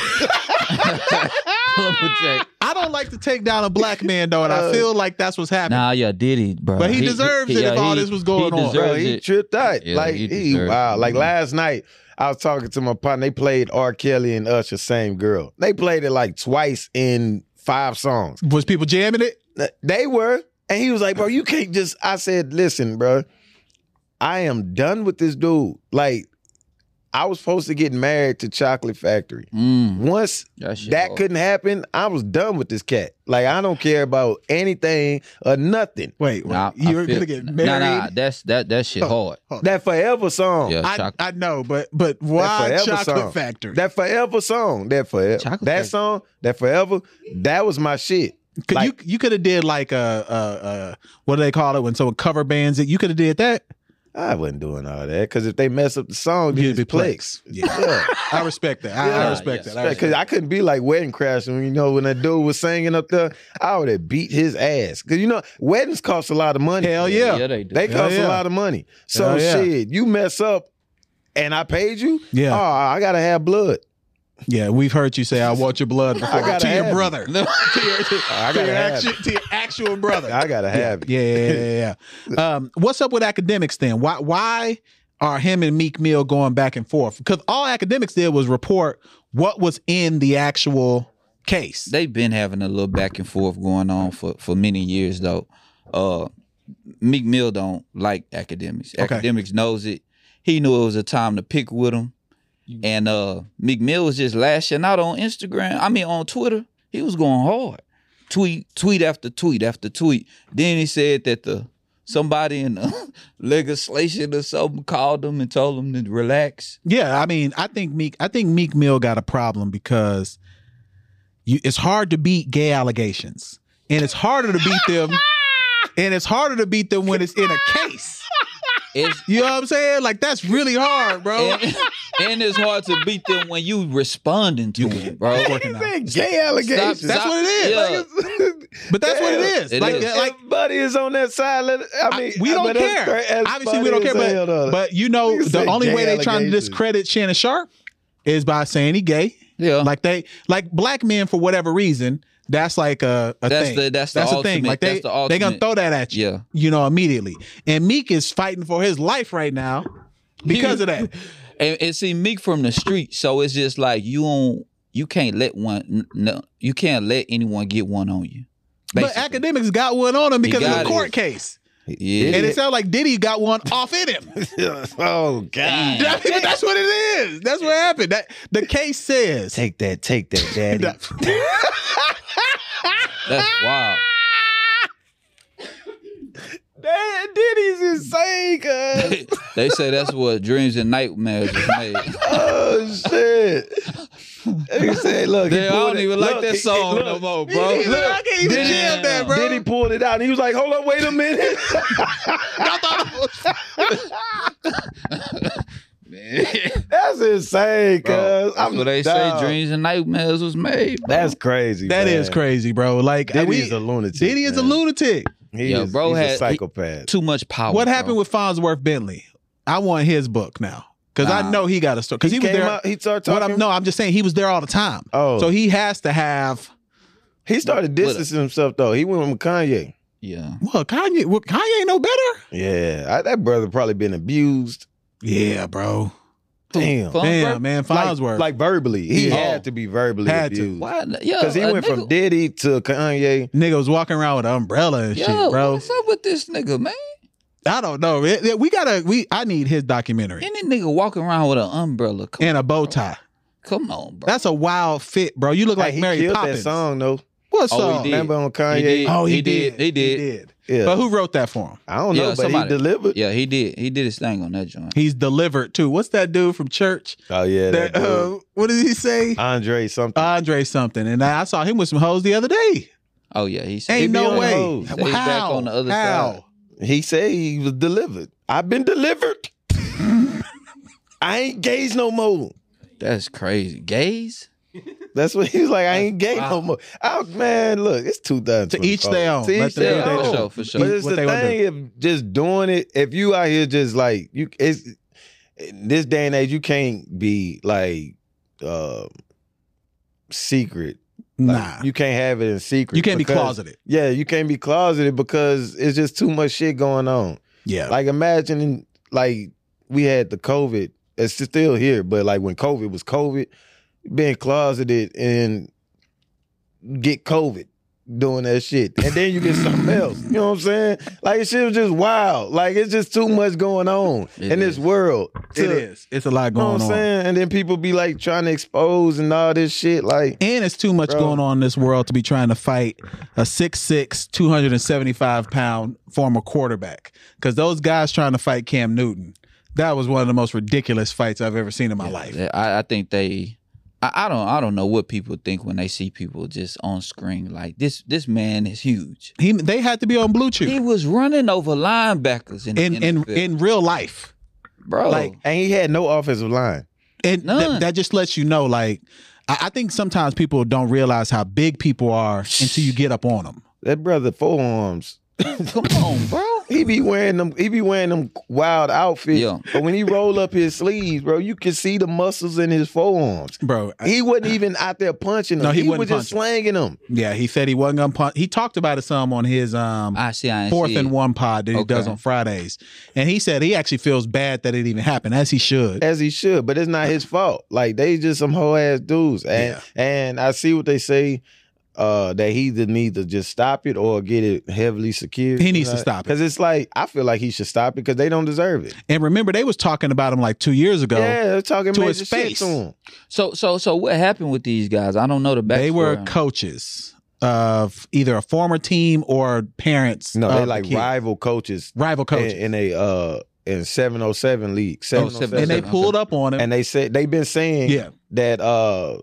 Lumberjack. I don't like to take down a black man though, and I Uh, feel like that's what's happening. Nah, yeah, Diddy, bro. But he deserves it if all this was going he on. bro, deserves he it. tripped out. Yeah, like he he, deserved wow. it. Like Mhm. last night, I was talking to my partner. They played R. Kelly and Usher, same girl. They played it like twice in five songs. Was people jamming it? They were. And he was like, bro, you can't just, I said, listen, bro, I am done with this dude. Like, I was supposed to get married to Chocolate Factory. Mm, Once that shit that hard. couldn't happen, I was done with this cat. Like, I don't care about anything or nothing. Wait, wait. Nah, I you were feel- gonna get Nah, married? nah, that's that that shit hard. That Forever song. Yeah, I, chocolate. I know, but but why Forever Chocolate song. Factory? That Forever song. That Forever. Chocolate that Factory. song, that Forever, that was my shit. Could like- you you could have did like a, a, a what do they call it when someone cover bands it? You could have did that. I wasn't doing all that because if they mess up the song, then You'd it's be clicks. plex. Yeah, Yeah. I respect that. I, I Yeah, respect yes. that. I Because respect I couldn't be like Wedding Crashing. You know, when that dude was singing up there, I would have beat his ass. Because, you know, weddings cost a lot of money. Hell yeah. yeah, they do. They Hell cost yeah. a lot of money. So, Hell yeah. shit, you mess up and I paid you? Yeah. Oh, I got to have blood. Yeah, we've heard you say I want your blood before I gotta to your have it. brother. No. to your, to I your gotta have actu- it. to your actual brother. I got to have it. Yeah, yeah, yeah, yeah. Um, what's up with academics then? Why why are him and Meek Mill going back and forth? Because all academics did was report what was in the actual case. They've been having a little back and forth going on for, for many years though. Uh, Meek Mill don't like academics. Okay. Academics knows it. He knew it was a time to pick with him. And uh, Meek Mill was just lashing out on Instagram. I mean on Twitter. He was going hard. Tweet, tweet after tweet after tweet. Then he said that the somebody in the legislation or something called them and told them to relax. Yeah, I mean, I think Meek. I think Meek Mill got a problem because you. It's hard to beat gay allegations, and it's harder to beat them. And it's harder to beat them when it's in a case. It's, you know what I'm saying? Like, that's really hard, bro. And, and it's hard to beat them when you responding to it, bro. Working out. Gay allegations. Stop, That's stop, what it is. yeah. But that's what it is. It like, is. like Everybody is on that side. Let, I mean, I- we don't but that's care. cra- that's Obviously, we don't funny care. as hell, But, though. but you know, Niggas the say only gay way they trying to allegations. discredit Shannon Sharp is by saying he gay. Yeah. Like they, like black men for whatever reason. That's like a, a That's thing. the- that's the a thing. ultimate- Like they, that's the they gonna ultimate- throw that at you. Yeah. You know, immediately. And Meek is fighting for his life right now because of that. And, and see, Meek from the street, so it's just like you don't, you can't let one, no, you can't let anyone get one on you. But basically. academics got one on him because of got the it. court case. Yeah. And it sounds like Diddy got one off in him. Oh God! I mean, but that's what it is. That's what happened. That the case says. Take that, take that, daddy. That's wild. Damn, Diddy's insane, cuz. They say that's what Dreams and Nightmares was made. Oh shit! He said, "Look, he Damn, I pulled don't it- even like look, that he- song look, no more, bro. Look, I can't even Diddy- jam that, bro. Diddy pulled it out, and he was like, "Hold on, wait a minute." That's insane, cuz. Bro, that's what they dog. say Dreams and Nightmares was made. Bro. That's crazy. That man. is crazy, bro. Like Diddy we, is a lunatic. Diddy is a man. lunatic. He Yo, is, bro he's had- a he- psychopath. Too much power. What bro. happened with Farnsworth Bentley? I want his book now because I Nah. know he got a story. Because he, he was came there. out. He started What talking. I'm, no, I'm just saying he was there all the time. Oh. So he has to have. He started distancing himself though. He went with Kanye. Yeah. Well, Kanye. Well, Kanye ain't no better. Yeah, I, that brother probably been abused. Yeah, bro. Damn. Farnsworth? Damn, man, Like, Farnsworth. like verbally, he Yeah. had to be verbally Had to. abused. Why? Yeah. Because he a went nigga, from Diddy to Kanye. Nigga was walking around with an umbrella and Yo, shit, bro. what's up with this nigga, man? I don't know. It- it- we gotta. We. I need his documentary Any nigga walking around with an umbrella. Come, and a bow tie. come on, bro. That's a wild fit, bro. You look like Hey, he Mary killed Poppins. that song though. What Oh, song? he did. Remember on Kanye? He did. Oh, he, He did. did. He did. He did. Yeah. But who wrote that for him? I don't Yeah, know, but somebody. he delivered. Yeah, he did. He did his thing on that joint. He's delivered too. What's that dude from church? Oh yeah, that, That, dude. uh, what did he say? Andre something. Andre something. And I saw him with some hoes the other day. Oh yeah, he said Ain't be no on way. hoes. Say he's How? back on the other How? side. he said he was delivered. I've been delivered. I ain't gays no more. That's crazy. Gays? That's what he was like. I ain't gay no more. Oh man, look, it's two thousand. To each their own. To Let each them their do their own. own. For sure, for sure. But it's What the they wanna thing if just doing it. If you out here just like you, it's in this day and age. You can't be like uh secret. Like, Nah. you can't have it in secret. You can't be because- closeted. Yeah, you can't be closeted because it's just too much shit going on. Yeah. Like imagine like we had the COVID. It's still here, but like when COVID was COVID, being closeted and get COVID doing that shit. And then you get something else. You know what I'm saying? Like shit was just wild. Like it's just too much going on It in this is. world. it to- is. It's a lot You know going what I'm on. saying? And then people be like trying to expose and all this shit. Like And it's too much Bro. going on in this world to be trying to fight a six six, two hundred seventy-five pound former quarterback. Because those guys trying to fight Cam Newton, that was one of the most ridiculous fights I've ever seen in my life. I, I think they. I, I don't. I don't know what people think when they see people just on screen like this. This man is huge. He, they had to be on Blue Chew He was running over linebackers in in in, in, the field. in real life. bro. like- and he had no offensive line. And None. that, that just lets you know, like, I, I think sometimes people don't realize how big people are until you get up on them. That brother forearms. come on, bro. He be wearing them. He be wearing them wild outfits. Yeah. But when he roll up his sleeves, bro, you can see the muscles in his forearms. Bro, I- He wasn't even out there punching them. No, he he wasn't was just punching. slanging them. yeah, he said he wasn't gonna punch. He talked about it some on his um I see. I ain't fourth see and it. one pod that he Okay. does on Fridays, and he said he actually feels bad that it even happened, as he should. As he should, but it's not his fault. Like they just some whole ass dudes. And Yeah. and I see what they say. Uh, that he either need to just stop it or get it heavily secured. He needs to stop it. because it's like I feel like he should stop it because they don't deserve it. And remember, they was talking about him like two years ago. Yeah, they're talking to major his shit face. to him. So so so what happened with these guys? I don't know the backstory. They were on it. coaches of either a former team or parents. No, of they the like kid. rival coaches. rival coaches, in, in a uh in seven oh seven league. seven oh seven and they Okay. pulled up on him. and they said they've been saying Yeah. that uh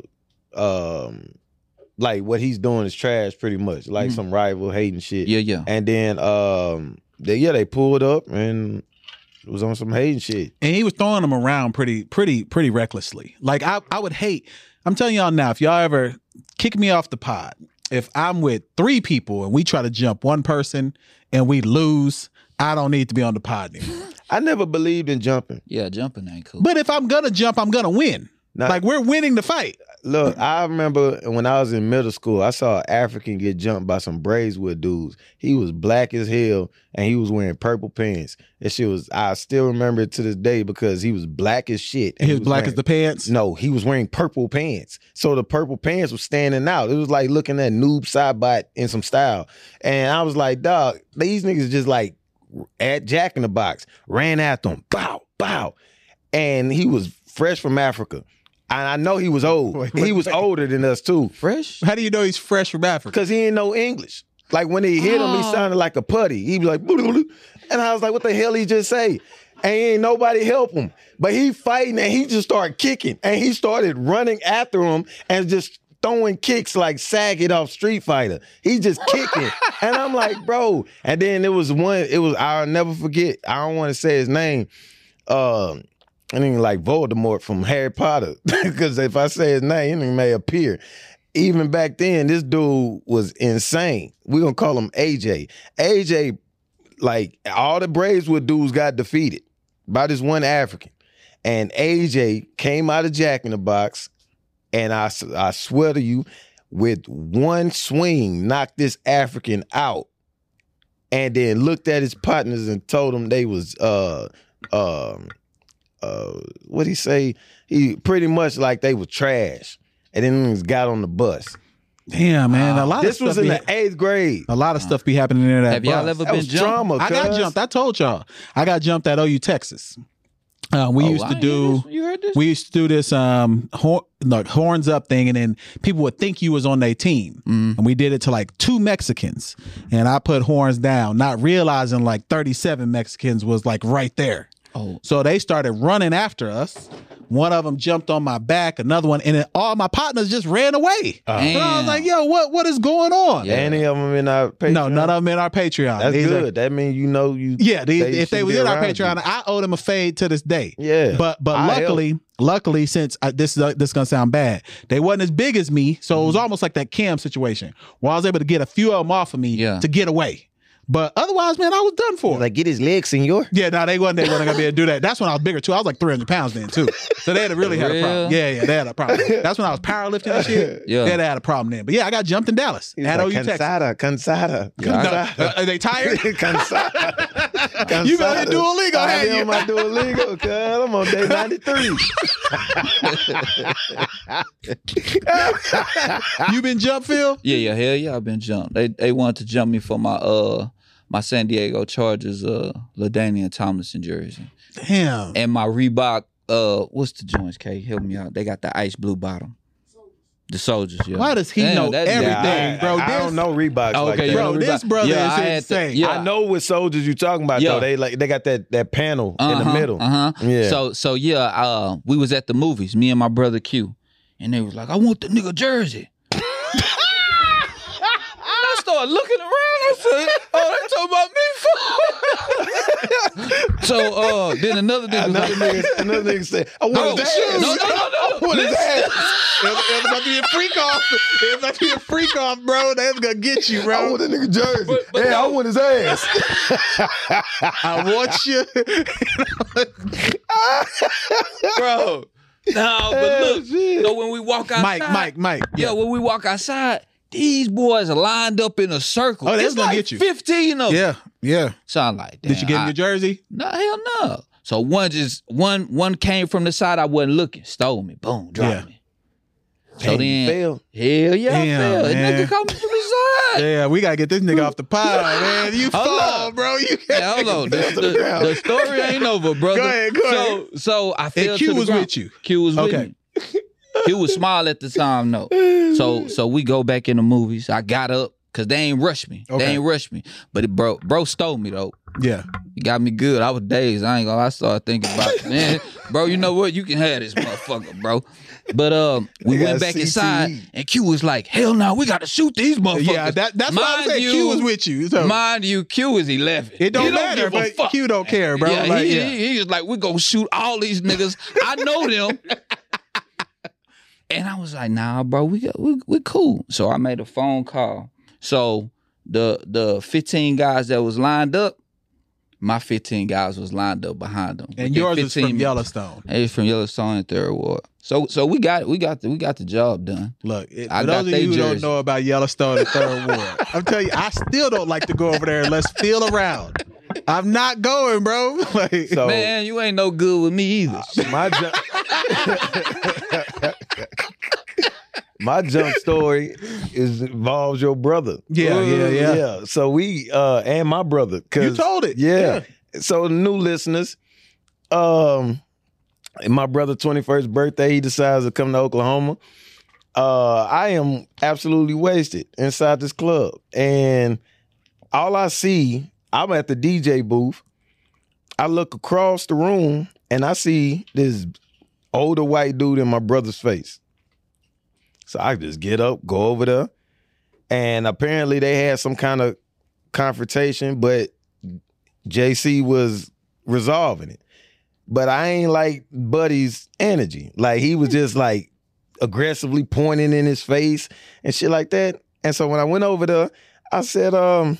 um like what he's doing is trash pretty much. Like Mhm. some rival hating shit. Yeah, yeah. And then um they, yeah, they pulled up and it was on some hating shit. And he was throwing them around pretty, pretty, pretty recklessly. Like I, I would hate. I'm telling y'all now, if y'all ever kick me off the pod, if I'm with three people and we try to jump one person and we lose, I don't need to be on the pod anymore. I never believed in jumping. Yeah, jumping ain't cool. But if I'm gonna jump, I'm gonna win. Now, Like we're winning the fight. look, I remember when I was in middle school, I saw an African get jumped by some Braeswood dudes. He was black as hell and he was wearing purple pants. That shit was, I still remember it to this day because he was black as shit. And he was black wearing, as the pants. No, he was wearing purple pants. So the purple pants was standing out. It was like looking at Noob Saibot in some style. And I was like, dog, these niggas just like at Jack in the Box, ran after him, bow, bow. And he was fresh from Africa. And I know he was old. Wait, wait, he was wait. older than us too. Fresh? How do you know he's fresh from Africa? Because he didn't know English. Like when he hit him, he Oh. sounded like a putty. He'd be like, "Boo, boo, boo." And I was like, what the hell he just say? And ain't nobody help him. But he fighting and he just started kicking. And he started running after him and just throwing kicks like Saget off Street Fighter. He just kicking. And I'm like, bro. And then there was one, it was, I'll never forget. I don't want to say his name. Um, I mean, like Voldemort from Harry Potter. Because if I say his name, he may appear. Even back then, this dude was insane. We're going to call him A J. A J, like, all the Braeswood dudes got defeated by this one African. And A J came out of Jack in the Box, and I, I swear to you, with one swing, knocked this African out. And then looked at his partners and told them they was, uh, um, uh, what'd he say? He pretty much like they were trash. And then he got on the bus. Damn, man. A lot This of was stuff in be, the eighth grade. a lot of stuff be happening in that Have y'all bus. ever That been was jumped? trauma, I got cuz. jumped. I told y'all. I got jumped at O U Texas. Uh, we Oh, used I to ain't hear do. this. You heard this? We used to do this um hor- like horns up thing, and then people would think you was on their team, Mm. and we did it to like two Mexicans, and I put horns down, not realizing like thirty-seven Mexicans was like right there. Oh, So they started running after us. One of them jumped on my back, another one, and then all my partners just ran away. So I was Damn. like, "Yo, what what is going on?" Yeah. Any of them in our Patreon? No, none of them in our Patreon. That's These are- good. That means you know you. Yeah, these, They if they should was be in our around Patreon, you. I owe them a fade to this day. Yeah. But but I luckily, luckily, since I, this is this is gonna sound bad, they wasn't as big as me, so it was almost like that Cam situation where I was able to get a few of them off of me Yeah. to get away. But otherwise, man, I was done for. Like, get his legs, senor. yeah, no, they wasn't. They wasn't gonna be able to do that. That's when I was bigger too. I was like three hundred pounds then too. So they had really had a problem. Real? Yeah, yeah, they had a problem. That's when I was powerlifting and shit. Yeah. they had, had a problem then. But yeah, I got jumped in Dallas He's at like, O U Texas. cansada, cansada, No, cansada. uh, are they tired? cansada. You got your Duolingo, I had be you? on my Duolingo, cuz. I'm on day ninety-three. You been jumped, Phil? yeah, yeah, hell yeah, I've been jumped. They they wanted to jump me for my uh my San Diego Chargers uh LaDainian Tomlinson jersey Damn. and my Reebok uh what's the joints? K, help me out. They got the ice blue bottom. The Soldiers, yeah. Why does he Damn, know that- everything, Yeah, I, bro? I, This- don't know Reeboks Oh, like okay, that. you Bro, know this Reebok. brother Yeah, is I had to- insane. yeah. I know what soldiers you talking about Yeah. though. They like they got that that panel in the Uh-huh, middle. Uh-huh. Yeah. So so yeah, uh, we was at the movies, me and my brother Q, and they was like, "I want the nigga jersey." And I started looking around. I said, "Oh, they talking about me for." So uh, then another nigga was Another like, nigga, another nigga said, "I want "No, his ass." no, no, no, no. I want his ass. It's about to be a freak off. It's about to be a freak off, bro. That's gonna get you, I bro. want that nigga jersey. But- but yeah, I no. want his ass. I want you. "Bro, no, but look." shit. So when we walk outside, Mike, Mike, Mike. yeah, when we walk outside, these boys are lined up in a circle. Oh, that's It's gonna like get you. fifteen of them. Yeah, yeah. So I'm like, Did you get damn, him I- your jersey? No, hell no. So one just one one came from the side I wasn't looking, stole me, boom, dropped Yeah. me. So Damn, you then, failed. hell yeah, Damn, I fell. That man. nigga called me from the side. Yeah, we gotta get this nigga off the pod, man. You Hold fall, up. bro. You Hey, hold on, the, the, the story ain't over, brother. Go ahead, go So, so I fell And Q to the was ground. with you. Q was with Okay. me. He was small at the time, though. So so we go back in the movies. I got up because they ain't rush me. Okay. They ain't rush me. But it, bro, bro stole me though. Yeah. He got me good. I was dazed. I ain't gonna. I started thinking about it. Man, bro, you know what? You can have this motherfucker, bro. But um, we They went got back C T E. inside, and Q was like, "Hell no, we got to shoot these motherfuckers." Yeah, that, that's why I Mind said you- Q was with you. So Mind you, Q is eleven. it don't, He matter, give a but fuck. Q don't care, bro. Yeah, Like, he, yeah. he, he was like, "We gonna shoot all these niggas. I know them." And I was like, "Nah, bro, we got, we we cool." So I made a phone call. So the the fifteen guys that was lined up, my fifteen guys was lined up behind them. And Within yours is fifteen from minutes. Yellowstone. They was from Yellowstone and Third Ward. So so we got we got the, we got the job done. Look, it, I for got those of they you who don't jersey. know about Yellowstone and Third Ward, I'm telling you, I still don't like to go over there unless feel around. I'm not going, bro. Like, So Man, you ain't no good with me either. my jump, my jump story is involves your brother. Yeah, yeah, yeah. yeah. So we uh and my brother. 'cause- you told it. Yeah. So new listeners, um, my brother twenty-first birthday, he decides to come to Oklahoma. Uh, I am absolutely wasted inside this club, and all I see, I'm at the D J booth. I look across the room and I see this older white dude in my brother's face. So I just get up, go over there, and apparently they had some kind of confrontation, but J C was resolving it. But I ain't like Buddy's energy. Like he was just like aggressively pointing in his face and shit like that. And so when I went over there, I said, um,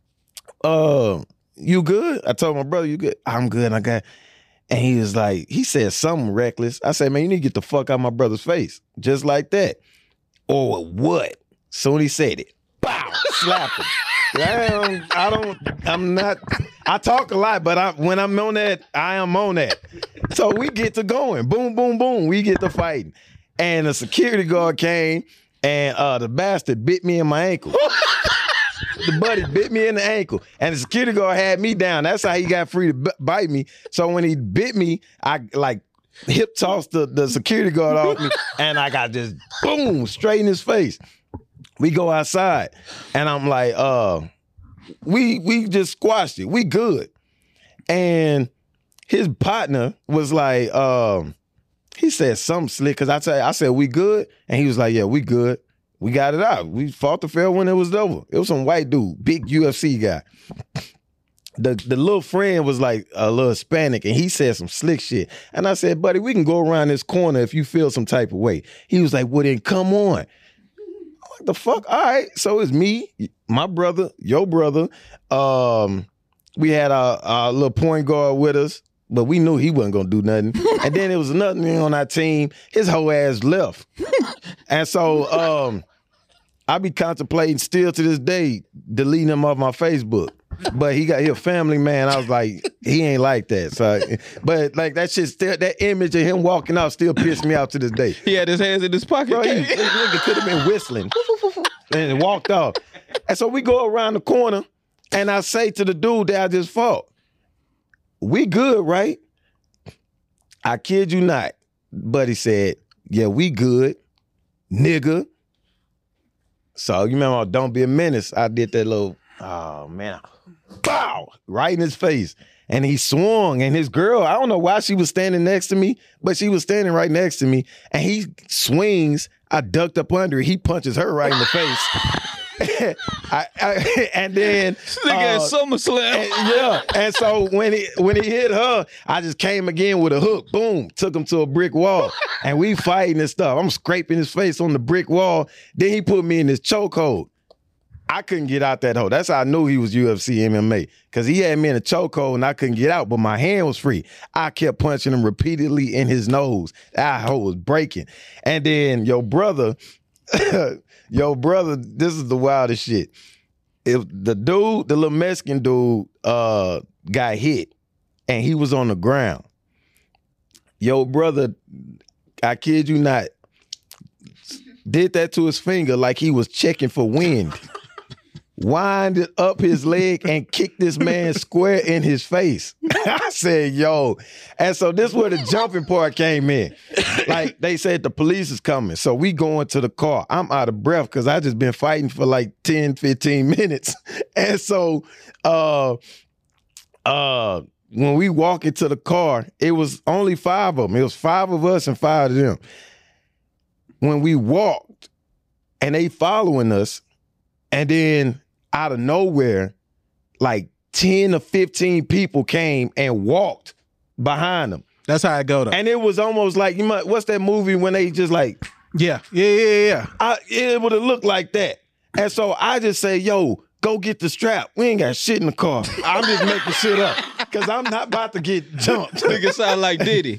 uh, you good? I told my brother, you good? I'm good. I got, and he was like, he said something reckless. I said, man, you need to get the fuck out of my brother's face. Just like that. Or what? Soon he said it. Bow, slapped him. I don't, I don't, I'm not, I talk a lot, but I, when I'm on that, I am on that. So we get to going. Boom, boom, boom. We get to fighting. And the security guard came and uh, the bastard bit me in my ankle. The buddy bit me in the ankle. And the security guard had me down. That's how he got free to b- bite me. So when he bit me, I like hip tossed the, the security guard off me and I got just boom, straight in his face. We go outside and I'm like, uh, we we just squashed it. We good. And his partner was like, um, he said something slick because I said, I said, we good? And he was like, yeah, we good. We got it out. We fought the fair when it was over. It was some white dude, big U F C guy. The the little friend was like a little Hispanic, and he said some slick shit. And I said, buddy, we can go around this corner if you feel some type of way. He was like, well, then come on. What the fuck? All right. So it's me, my brother, your brother. Um, we had our, our little point guard with us, but we knew he wasn't gonna do nothing. And then there was another nigga on our team. His whole ass left. And so um, I be contemplating still to this day deleting him off my Facebook. But he got he a family man. I was like, he ain't like that. So, but like that shit still, that image of him walking out still pissed me off to this day. He had his hands in his pocket. Bro, he, this nigga could have been whistling and walked off. And so we go around the corner, and I say to the dude that I just fought, we good, right? I kid you not. Buddy said, yeah, we good, nigga. So you remember, Don't Be a Menace. I did that little, oh man, bow, right in his face. And he swung, and his girl, I don't know why she was standing next to me, but she was standing right next to me. And he swings, I ducked up under it. He punches her right in the face. I, I, and then Nigga uh, at SummerSlam. and- yeah, and so when he when he hit her, I just came again with a hook. Boom, took him to a brick wall, and we fighting and stuff. I'm scraping his face on the brick wall. Then he put me in this chokehold. I couldn't get out that hole. That's how I knew he was U F C M M A, because he had me in a chokehold and I couldn't get out, but my hand was free. I kept punching him repeatedly in his nose. That hole was breaking. And then your brother, your brother, this is the wildest shit. If the dude, the little Mexican dude, uh, got hit and he was on the ground, your brother, I kid you not, did that to his finger like he was checking for wind. winded up his leg and kicked this man square in his face. I said, yo. And so this is where the jumping part came in. Like, they said the police is coming. So we going to the car. I'm out of breath because I just been fighting for like ten, fifteen minutes. And so uh, uh, when we walk into the car, it was only five of them. It was five of us and five of them. When we walked and they following us, and then out of nowhere, like ten or fifteen people came and walked behind them. That's how I go though. And it was almost like, you might, what's that movie when they just like, yeah, yeah, yeah, yeah. I, it would have looked like that. And so I just say, yo, go get the strap. We ain't got shit in the car. I'm just making shit up because I'm not about to get jumped. Nigga sound like Diddy.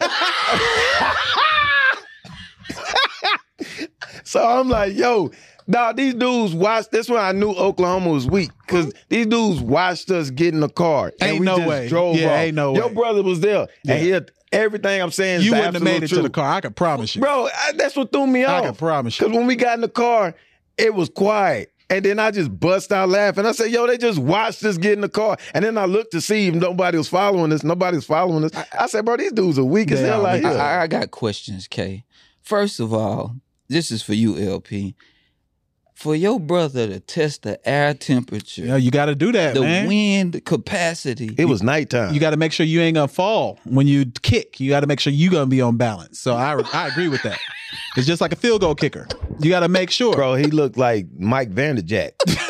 So I'm like, yo, nah, these dudes watched. That's when I knew Oklahoma was weak because these dudes watched us get in the car and Ain't we no just way. drove Yeah, off. ain't no Your way. brother was there, Yeah. and he had, everything I'm saying is You the wouldn't have absolute made it to truth. the car. I can promise you. Bro, I, that's what threw me I off. can promise you. Because when we got in the car, it was quiet. And then I just bust out laughing. I said, yo, they just watched us get in the car. And then I looked to see if nobody was following us. Nobody was following us. I, said, bro, these dudes are weak as They hell are out weak. here. I, I got questions, K. First of all, this is for you, L P. For your brother to test the air temperature, Yeah, you got to do that, the man. wind capacity. It was nighttime. You got to make sure you ain't gonna fall when you kick. You got to make sure you gonna be on balance. So I I agree with that. It's just like a field goal kicker. You got to make sure. Bro, he looked like Mike Vanderjack.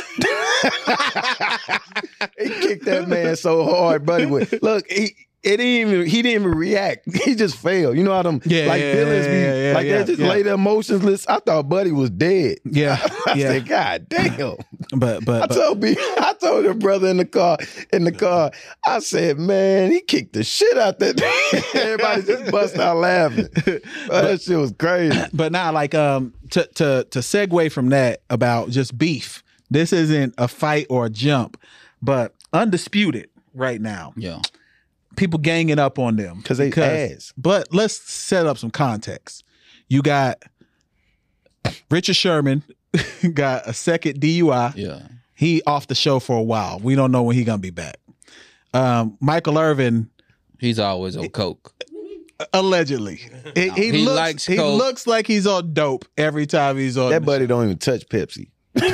He kicked that man so hard, buddy. Look, he it didn't even he didn't even react. He just fell. You know how them Yeah, like yeah, villains be yeah, yeah, like yeah, they just yeah. lay there motionless. I thought Buddy was dead. Yeah, I yeah. said, God damn. But but, I but told me, I told your brother in the car, in the car, I said, man, he kicked the shit out that day. Everybody just bust out laughing. Bro, that shit was crazy. but now like um to to to segue from that about just beef. This isn't a fight or a jump, but undisputed right now. Yeah. People ganging up on them 'Cause they ass. But let's set up some context. You got Richard Sherman got a second D U I. Yeah. He off the show for a while. We don't know when he gonna be back. Um, Michael Irvin He's always on coke. allegedly. He, he, he looks, likes he coke. looks like he's on dope every time he's on. That the buddy don't even touch Pepsi.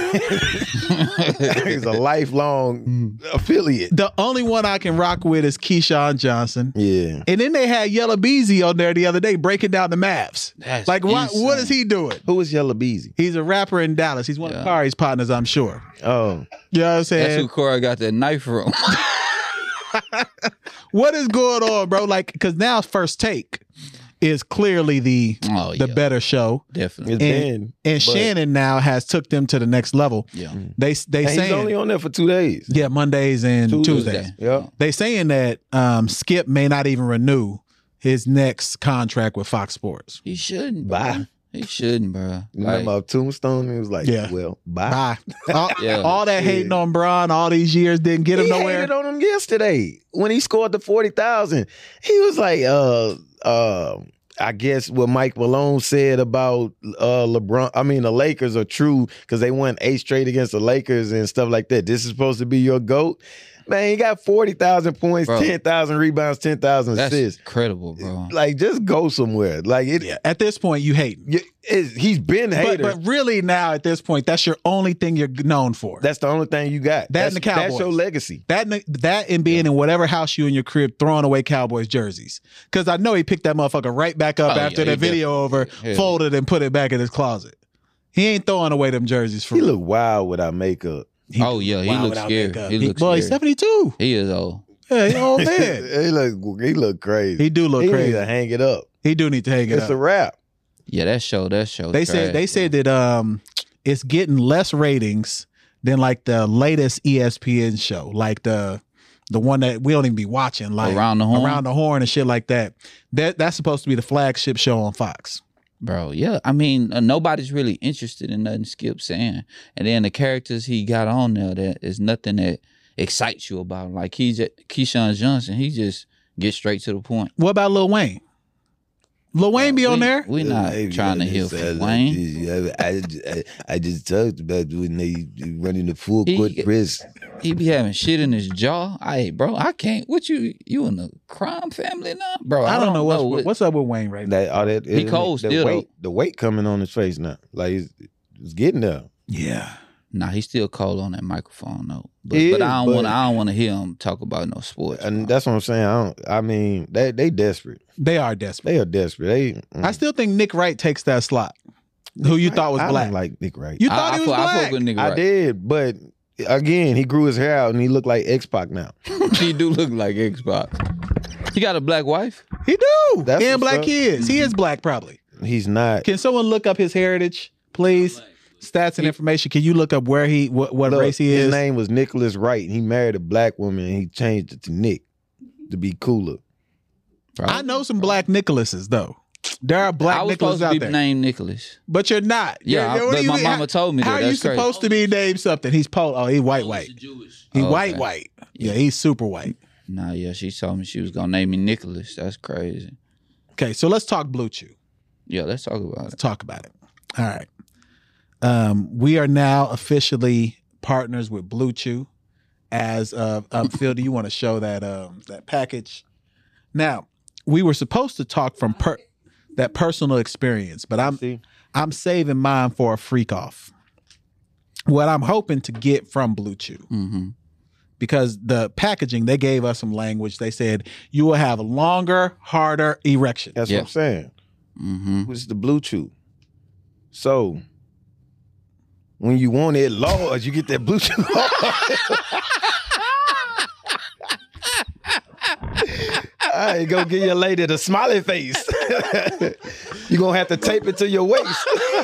He's a lifelong affiliate. The only one I can rock with is Keyshawn Johnson. Yeah. And then they had Yella Beezy on there the other day breaking down the Mavs. That's like, what, insane. what is he doing? Who was Yella Beezy? He's a rapper in Dallas. He's one Yeah. of Kari's partners, I'm sure. Oh. You know what I'm That's saying? who Corey got that knife from. What is going on, bro? Like, because now First Take is clearly the Oh, the yeah. better show. Definitely. It's And, been. and but- Shannon now has took them to the next level. Yeah. They they And he's saying only on there for two days. yeah Mondays and Tuesday. Tuesdays. Yep. They saying that um, Skip may not even renew his next contract with Fox Sports. He shouldn't, bro. Bye. He shouldn't, bro. Remember Like, Tombstone? He was like, Yeah. well, bye. Bye. All, Yeah. all that Shit. hating on Bron all these years didn't get him He nowhere. hated on him yesterday when he scored the forty thousand. He was like, uh, uh, I guess what Mike Malone said about uh, LeBron, I mean, the Lakers are true because they won eight straight against the Lakers and stuff like that. This is supposed to be your GOAT. Man, he got forty thousand points, Bro. ten thousand rebounds, ten thousand that's assists. incredible, bro. Like, just go somewhere. Like, it, Yeah, at this point, you hate. y- it's, he's been But, hater. but really now at this point, that's your only thing you're known for. That's the only thing you got. That that's, and the Cowboys. That's your legacy. That and- that and being in whatever house you in your crib throwing away Cowboys jerseys. Because I know he picked that motherfucker right back up Oh, after yeah, the he video over, Yeah. folded and put it back in his closet. He ain't throwing away them jerseys for He real. look wild without makeup. He- Oh, yeah, he wow, looks without scary. makeup. He He- looks boy, he's scary. seventy-two. He is old. Yeah, he old man. he look he look crazy. He do look he crazy. need to hang it up. He do need to hang it It's up. a wrap. Yeah, that show, that show. They said they said that um it's getting less ratings than like the latest E S P N show, like the the one that we don't even be watching, like Around the Horn? around the horn and shit like that. That that's supposed to be the flagship show on Fox. Bro, yeah. I mean, uh, nobody's really interested in nothing Skip saying. And then the characters he got on there, that is nothing that excites you about him. Like he's Keyshawn Johnson, he just gets straight to the point. What about Lil Wayne? Lil Wayne be on we, there. We not Hey, trying to yeah, hear it's, from uh, Wayne. I, I, I, I just talked about when they running the full He- court press. He be having shit in his jaw. Hey, bro, I can't. What you you in the crime family now, bro? I don't know what's what- what's up with Wayne right now. That all that He cold the still, weight, the weight coming on his face now. Like it's, it's getting there. Yeah. Nah, he's still cold on that microphone though. But, He but is, I don't but- want to. I don't want to hear him talk about no sports. And bro. that's what I'm saying. I don't. I mean, they they desperate. They are desperate. They are desperate. They. mm. I still think Nick Wright takes that slot. Who you thought was I black? don't like Nick Wright. You I, thought I he was fuck- I black. fuck with nigga I right. did, but again, he grew his hair out and he looked like X-Pac now. He do look like Xbox. He got a black wife. He do. That's and what's black up. kids. He is black, probably. He's not. Can someone look up his heritage, please? Stats and information. Can you look up where he what, what Look, race he his is? name was Nicholas Wright. And he married a black woman and he changed it to Nick to be cooler. I know some black Nicholases though. There are black I was Nicholas supposed to out be there, named Nicholas. but you're not. Yeah, You're- I- what but do you my mean? mama How- told me that. How are you That's crazy. supposed to be named something? He's po. Oh, he white white. He Oh, white okay. white. Yeah, he's super white. Nah, yeah, she told me she was gonna name me Nicholas. That's crazy. Okay, so let's talk Blue Chew. Yeah, let's talk about Let's it. talk about it. All right. Um, we are now officially partners with Blue Chew. As uh, um, Phil, do you want to show that um, that package? Now, we were supposed to talk from per- that personal experience, but I'm See? I'm saving mine for a freak off. What I'm hoping to get from Blue Chew, Mm-hmm. because the packaging, they gave us some language. They said you will have longer, harder erections. That's Yeah. what I'm saying. Mm-hmm. Which is the Blue Chew. So when you want it large, you get that Blue Chew. All right, go get your lady the smiley face. You're going to have to tape it to your waist.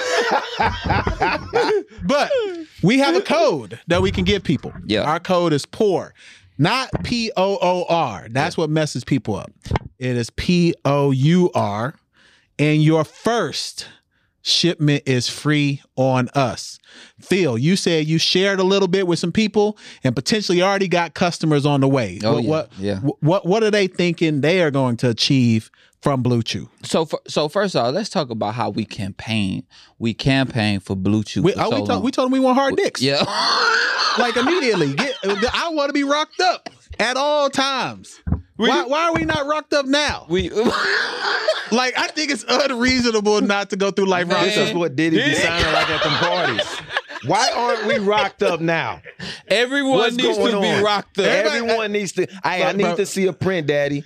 But we have a code that we can give people. Yeah. Our code is POUR, not P O O R. That's what messes people up. It is P O U R. And your first shipment is free on us. Phil, you said you shared a little bit with some people and potentially already got customers on the way. Oh, what, yeah, what, yeah. What, what are they thinking they are going to achieve from Blue Chew? So, for, so first off, let's talk about how we campaign. We campaign for Blue Chew. We, for oh, so we, told, long. we told them we want hard dicks. Yeah. Like immediately. Get, I want to be rocked up at all times. Why, why are we not rocked up now? we. Like, I think it's unreasonable not to go through life rocked This is up. what Diddy be sounding like at them parties. Why aren't we rocked up now? Everyone What's needs going to be on? rocked up. Everybody- Everyone needs to. I, I Bro, need bro. to see a print, Daddy.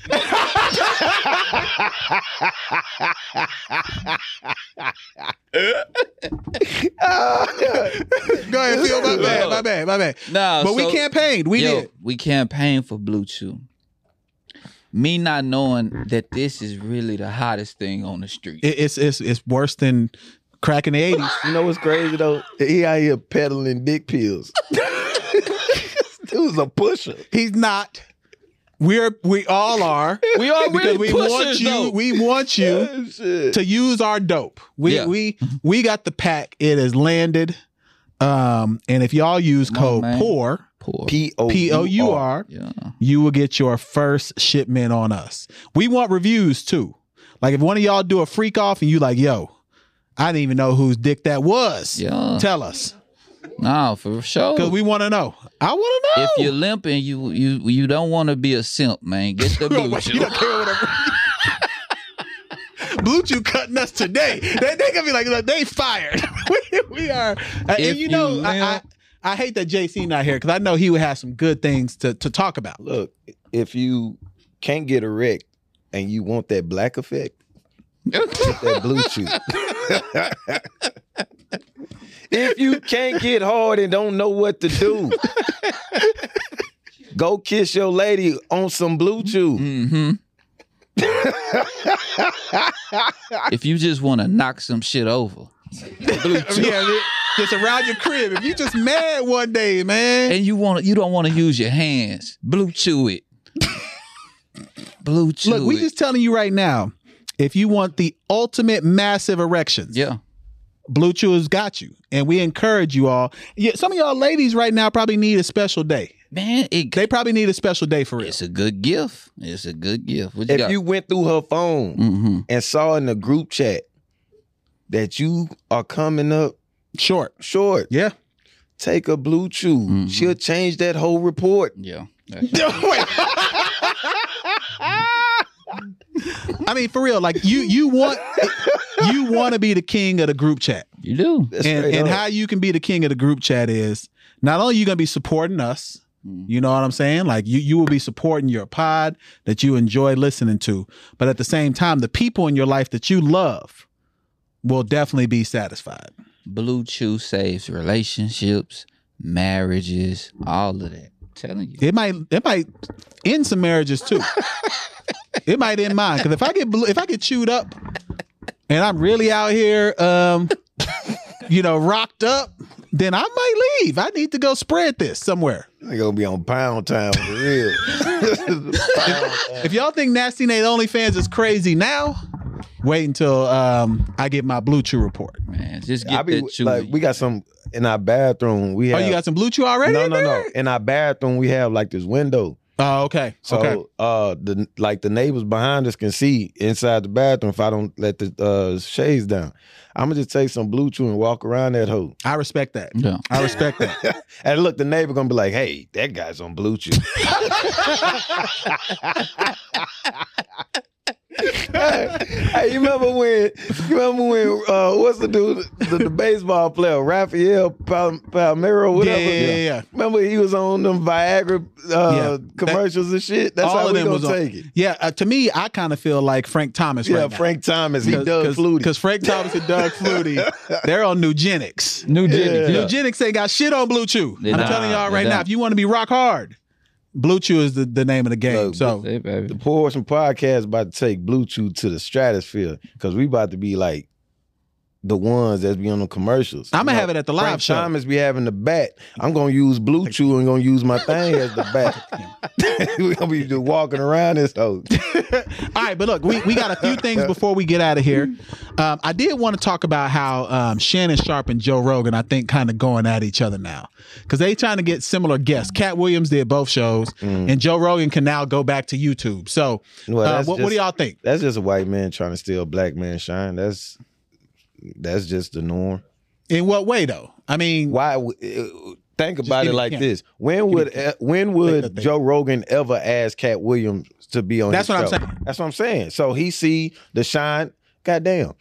Go ahead, Phil. My bad, my bad, my bad. Nah, But we so- campaigned. We Yo, did. we campaigned for Blue Chew. Me not knowing that this is really the hottest thing on the street. It, it's, it's, it's worse than crack in the eighties. You know what's crazy though? He out here peddling dick pills. Dude's a pusher. He's not. We're we all are. We are because really we want pushers, you. though. We want you Shit. to use our dope. We Yeah. we we got the pack. It has landed. Um, and if y'all use Come on, code man. POUR, Poor. P O P O U R, Yeah. you will get your first shipment on us. We want reviews too. Like if one of y'all do a freak off and you like, yo, I didn't even know whose dick that was. Yeah. Tell us. Nah, for sure. Because we want to know. I want to know. If you're limping, you you you don't want to be a simp, man. Get the Blue Wait, Chew. you don't care whatever. Blue Chew cutting us today. They, they gonna be like, look, they fired. we, we are. Uh, If and you know, you I, I, limp- I hate that J C not here because I know he would have some good things to, to talk about. Look, if you can't get erect and you want that black effect, get that Blue Chew. If you can't get hard and don't know what to do, go kiss your lady on some Blue Chew. Mm-hmm. If you just want to knock some shit over, Blue Chew. Yeah, it- just around your crib. If you just mad one day, man. And you want you don't want to use your hands, Blue Chew it. Blue Chew Look, we it. just telling you right now, if you want the ultimate massive erections, yeah. Blue Chew has got you. And we encourage you all. Yeah, some of y'all ladies right now probably need a special day. Man, it, They probably need a special day for it. it's a good gift. It's a good gift. What you If got? you went through her phone mm-hmm. and saw in the group chat that you are coming up Short. short, Yeah. take a blue chew. Mm-hmm. She'll change that whole report. Yeah. That's- I mean, for real, like you you want you want to be the king of the group chat. you do. That's And straight and up. how you can be the king of the group chat is not only you going to be supporting us, you know what I'm saying? Like you you will be supporting your pod that you enjoy listening to, but at the same time the people in your life that you love will definitely be satisfied. Blue Chew saves relationships, marriages, all of that. I'm telling you. It might it might end some marriages too. It might end mine because if I get blue, if I get chewed up and I'm really out here, um, you know, rocked up, then I might leave. I need to go spread this somewhere. They gonna be on Pound Town for real. If y'all think Nasty Nate OnlyFans is crazy now, wait until um, I get my Blue Chew report. Man, just I get be that chew. like, we got some in our bathroom. We Oh, have you got some Blue Chew already? no, in no, there? no. In our bathroom, we have like this window. Oh, okay. So okay. uh the like the neighbors behind us can see inside the bathroom if I don't let the uh shades down. I'm gonna just take some Blue Chew and walk around that hoe. I respect that. Yeah. I respect that. And look, the neighbor gonna be like, hey, that guy's on Blue Chew. Hey, you remember when? You remember when? Uh, what's the dude? The, the baseball player, Rafael Pal- Palmeiro, whatever. Yeah, yeah, yeah. Remember he was on them Viagra uh, Yeah. commercials and shit. That's All how of we them gonna was on- take it. Yeah, uh, to me, I kind of feel like Frank Thomas Yeah, right now. Frank Thomas, he Doug Flutie. Because Frank Thomas and Doug Flutie, they're on Nugenics. New Yeah. Jenny. Yeah. Nugenics ain't got shit on Blue Chew. They I'm don't. telling y'all They right now, don't. if you want to be rock hard, Blue Chew is the, the name of the game. Look, so Hey, baby. The Portion Podcast about to take Blue Chew to the stratosphere because we about to be like the ones that be on the commercials. I'm gonna You know, have it at the live Frank show. Thomas be having the bat. I'm gonna use Blue Chew and gonna use my thing as the bat. we gonna be just walking around this hoe. All right, but look, we, we got a few things before we get out of here. Um, I did want to talk about how um, Shannon Sharp and Joe Rogan, I think, kind of going at each other now because they trying to get similar guests. Cat Williams did both shows, and Joe Rogan can now go back to YouTube. So, Well, uh, that's what, what do just- y'all think? That's just a white man trying to steal black man shine. That's that's just the norm. In what way, though? I mean, Why? w- uh, Think about give it me- like yeah. this: When would uh, when would Think- think. Joe Rogan ever ask Cat Williams to be on? That's his what I'm show? saying. That's what I'm saying. So he see the shine. Goddamn,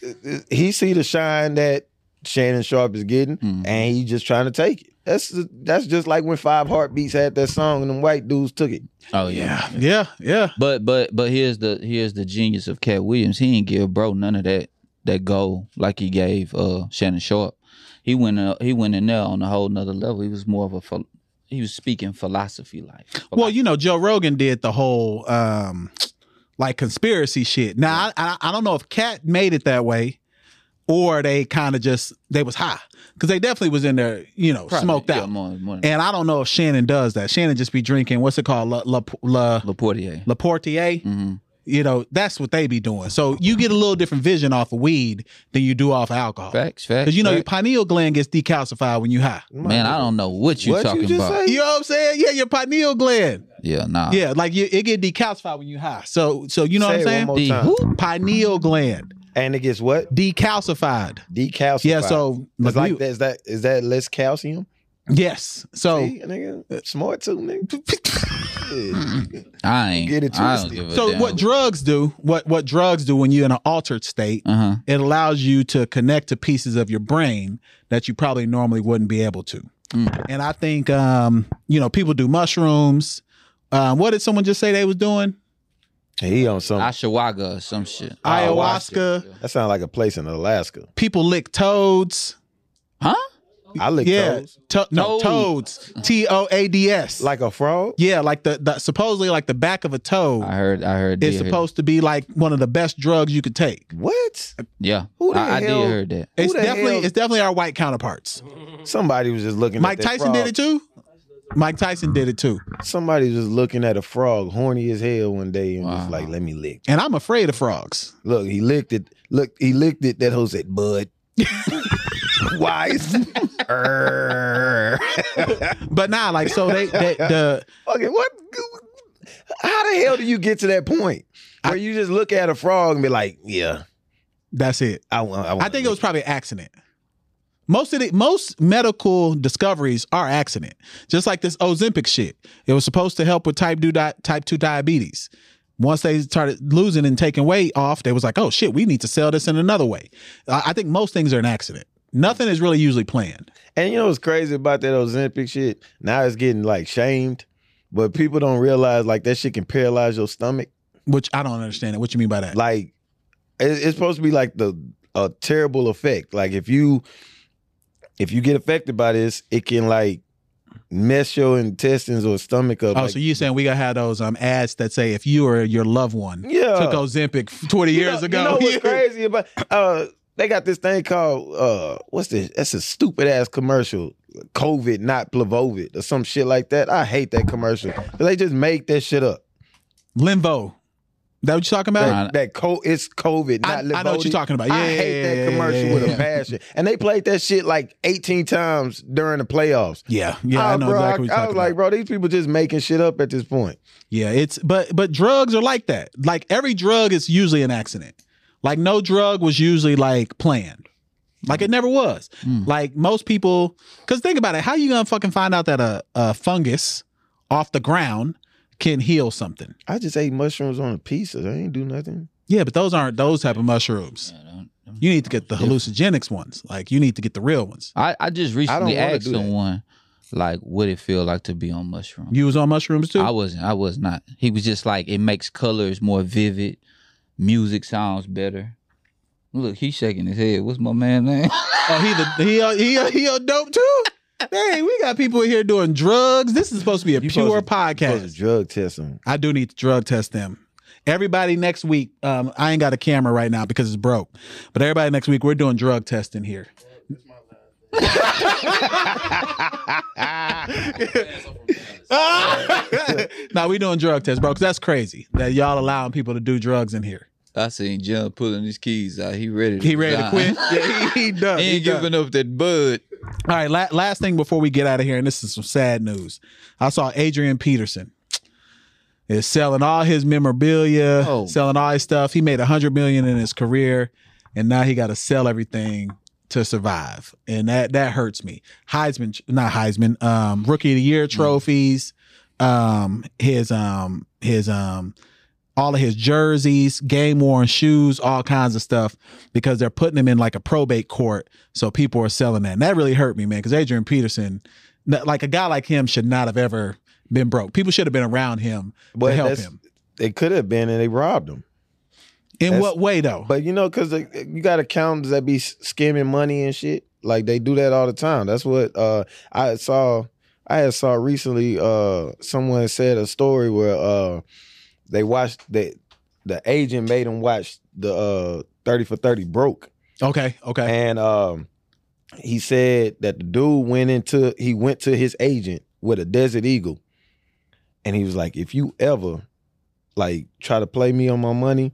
he see the shine that Shannon Sharp is getting, Mhm. and he just trying to take it. That's that's just like when Five Heartbeats had that song and them white dudes took it. Oh yeah. yeah, yeah. But but but here's the here's the genius of Cat Williams. He didn't give bro none of that that goal like he gave uh Shannon Sharp. He went uh, he went in there on a whole nother level. He was more of a ph- he was speaking philosophy like. Well, you know, Joe Rogan did the whole um, like conspiracy shit. Now, I, I I don't know if Cat made it that way, or they kind of just they was high because they definitely was in there, you know, Probably, smoked yeah, out. more, more than And I don't know if Shannon does that. Shannon just be drinking. What's it called? La La La, Laportier. La Portier. hmm You know, that's what they be doing. So you get a little different vision off of weed than you do off of alcohol. Facts, facts. Because you know your facts. pineal gland gets decalcified when you high. Man, I don't know what you What you talking just about. say? You know what I'm saying? Yeah, your pineal gland. Yeah, nah. Yeah, like you, it get decalcified when you high. So, so you know Say what I'm it saying? one more The time. who? Pineal gland And it gets what? decalcified. Decalcified. Yeah. So, It's like, like we- that, is that is that less calcium? yes. So, See, nigga, smart too, nigga. Yeah. I ain't. Get it I don't twisted. give a so damn. what drugs do? What what drugs do when you're in an altered state? Uh huh. It allows you to connect to pieces of your brain that you probably normally wouldn't be able to. Mm. And I think, um, you know, people do mushrooms. Um, what did someone just say they was doing? He on some. Ashawaga or some shit. Ayahuasca. That sounds like a place in Alaska. People lick toads. Huh? I lick Yeah, toes. to- no toads. T O A D S. Like a frog? yeah, like the, the supposedly like the back of a toe I heard. I heard. is did hear supposed to be like one of the best drugs you could take. What? that. Yeah. Who the I, I did hell- heard that. It's the definitely hell- it's definitely our white counterparts. Somebody was just looking Mike at that Tyson frog. did it too. Mike Tyson did it too. Somebody was just looking at a frog, horny as hell one day, and just Wow. like, let me lick. And I'm afraid of frogs. Look, he licked it. Look, he licked it. That hoe said, bud. Wise. Err. But nah, like so they, they the Okay, what? How the hell do you get to that point where I- you just look at a frog and be like, "Yeah, that's it. I want." I, I think it was probably an accident. Most of the most medical discoveries are accident. Just like this Ozempic shit. It was supposed to help with type two di- type two diabetes. Once they started losing and taking weight off, they was like, "Oh shit, we need to sell this in another way." I, I think most things are an accident. Nothing is really usually planned. And you know what's crazy about that Ozempic shit? Now it's getting like shamed, but people don't realize like that shit can paralyze your stomach. Which I don't understand it. What you mean by that? Like it- it's supposed to be like the a terrible effect. Like if you if you get affected by this, it can like mess your intestines or stomach up. Oh, like, so you saying we gotta have those um ads that say if you or your loved one Yeah. took Ozempic twenty You years know, ago? You know what's Yeah. crazy about uh they got this thing called uh what's this? That's a stupid ass commercial. COVID, not Plavovid or some shit like that. I hate that commercial. They just make that shit up. Limbo. That what you talking about? That, that co- it's COVID, I- not I know what Livodi. you're talking about. Yeah, I yeah, hate yeah, that yeah, commercial yeah, with yeah. a passion. And they played that shit like eighteen times during the playoffs. Yeah, yeah, I Ah, know bro, exactly what you're I, I talking was like, about. bro, these people just making shit up at this point. Yeah, it's but but drugs are like that. Like every drug is usually an accident. Like no drug was usually like planned. Like it never was. Mm. Like most people, because think about it, how you gonna fucking find out that a, a fungus off the ground can heal something? I just ate mushrooms on a pizza. I ain't do nothing. Yeah, but those aren't those type of mushrooms. Yeah, don't- don't- You need to get the hallucinogenics ones. Like you need to get the real ones. I, I just don't recently wanna asked do that. someone, like, what it feel like to be on mushrooms. You was on mushrooms too? I wasn't. I was not. He was just like, it makes colors more vivid. Music sounds better. Look, he's shaking his head. What's my man name? Oh, he the he a- he a- he a dope too. Dang, we got people in here doing drugs. This is supposed to be a You pure supposed to- you supposed podcast. to drug test them. I do need to drug test them. Everybody next week. Um, I ain't got a camera right now because it's broke. But everybody next week, we're doing drug testing here. Now we doing drug tests, bro. Because that's crazy that y'all allowing people to do drugs in here. I seen John pulling his keys out. He ready to He ready to die. quit? Yeah, he, he done. He He ain't done. giving up that bud. All right, la- last thing before we get out of here, and this is some sad news. I saw Adrian Peterson is selling all his memorabilia, Oh. selling all his stuff. He made a hundred million in his career, and now he got to sell everything to survive, and that that hurts me. Heisman, not Heisman, um, Rookie of the Year trophies, um, his um his um. all of his jerseys, game worn shoes, all kinds of stuff, because they're putting him in like a probate court. So people are selling that. And that really hurt me, man, because Adrian Peterson, n- like a guy like him should not have ever been broke. People should have been around him But to help that's- him. They could have been, and they robbed him. In that's- what way, though? But you know, because you got accountants that be skimming money and shit. Like they do that all the time. That's what uh, I saw. I had saw recently. Uh, someone said a story where uh, they watched the the agent made them watch the uh, thirty for thirty broke, Okay, okay. and um, he said that the dude went into he went to his agent with a Desert Eagle, and he was like, "If you ever like try to play me on my money."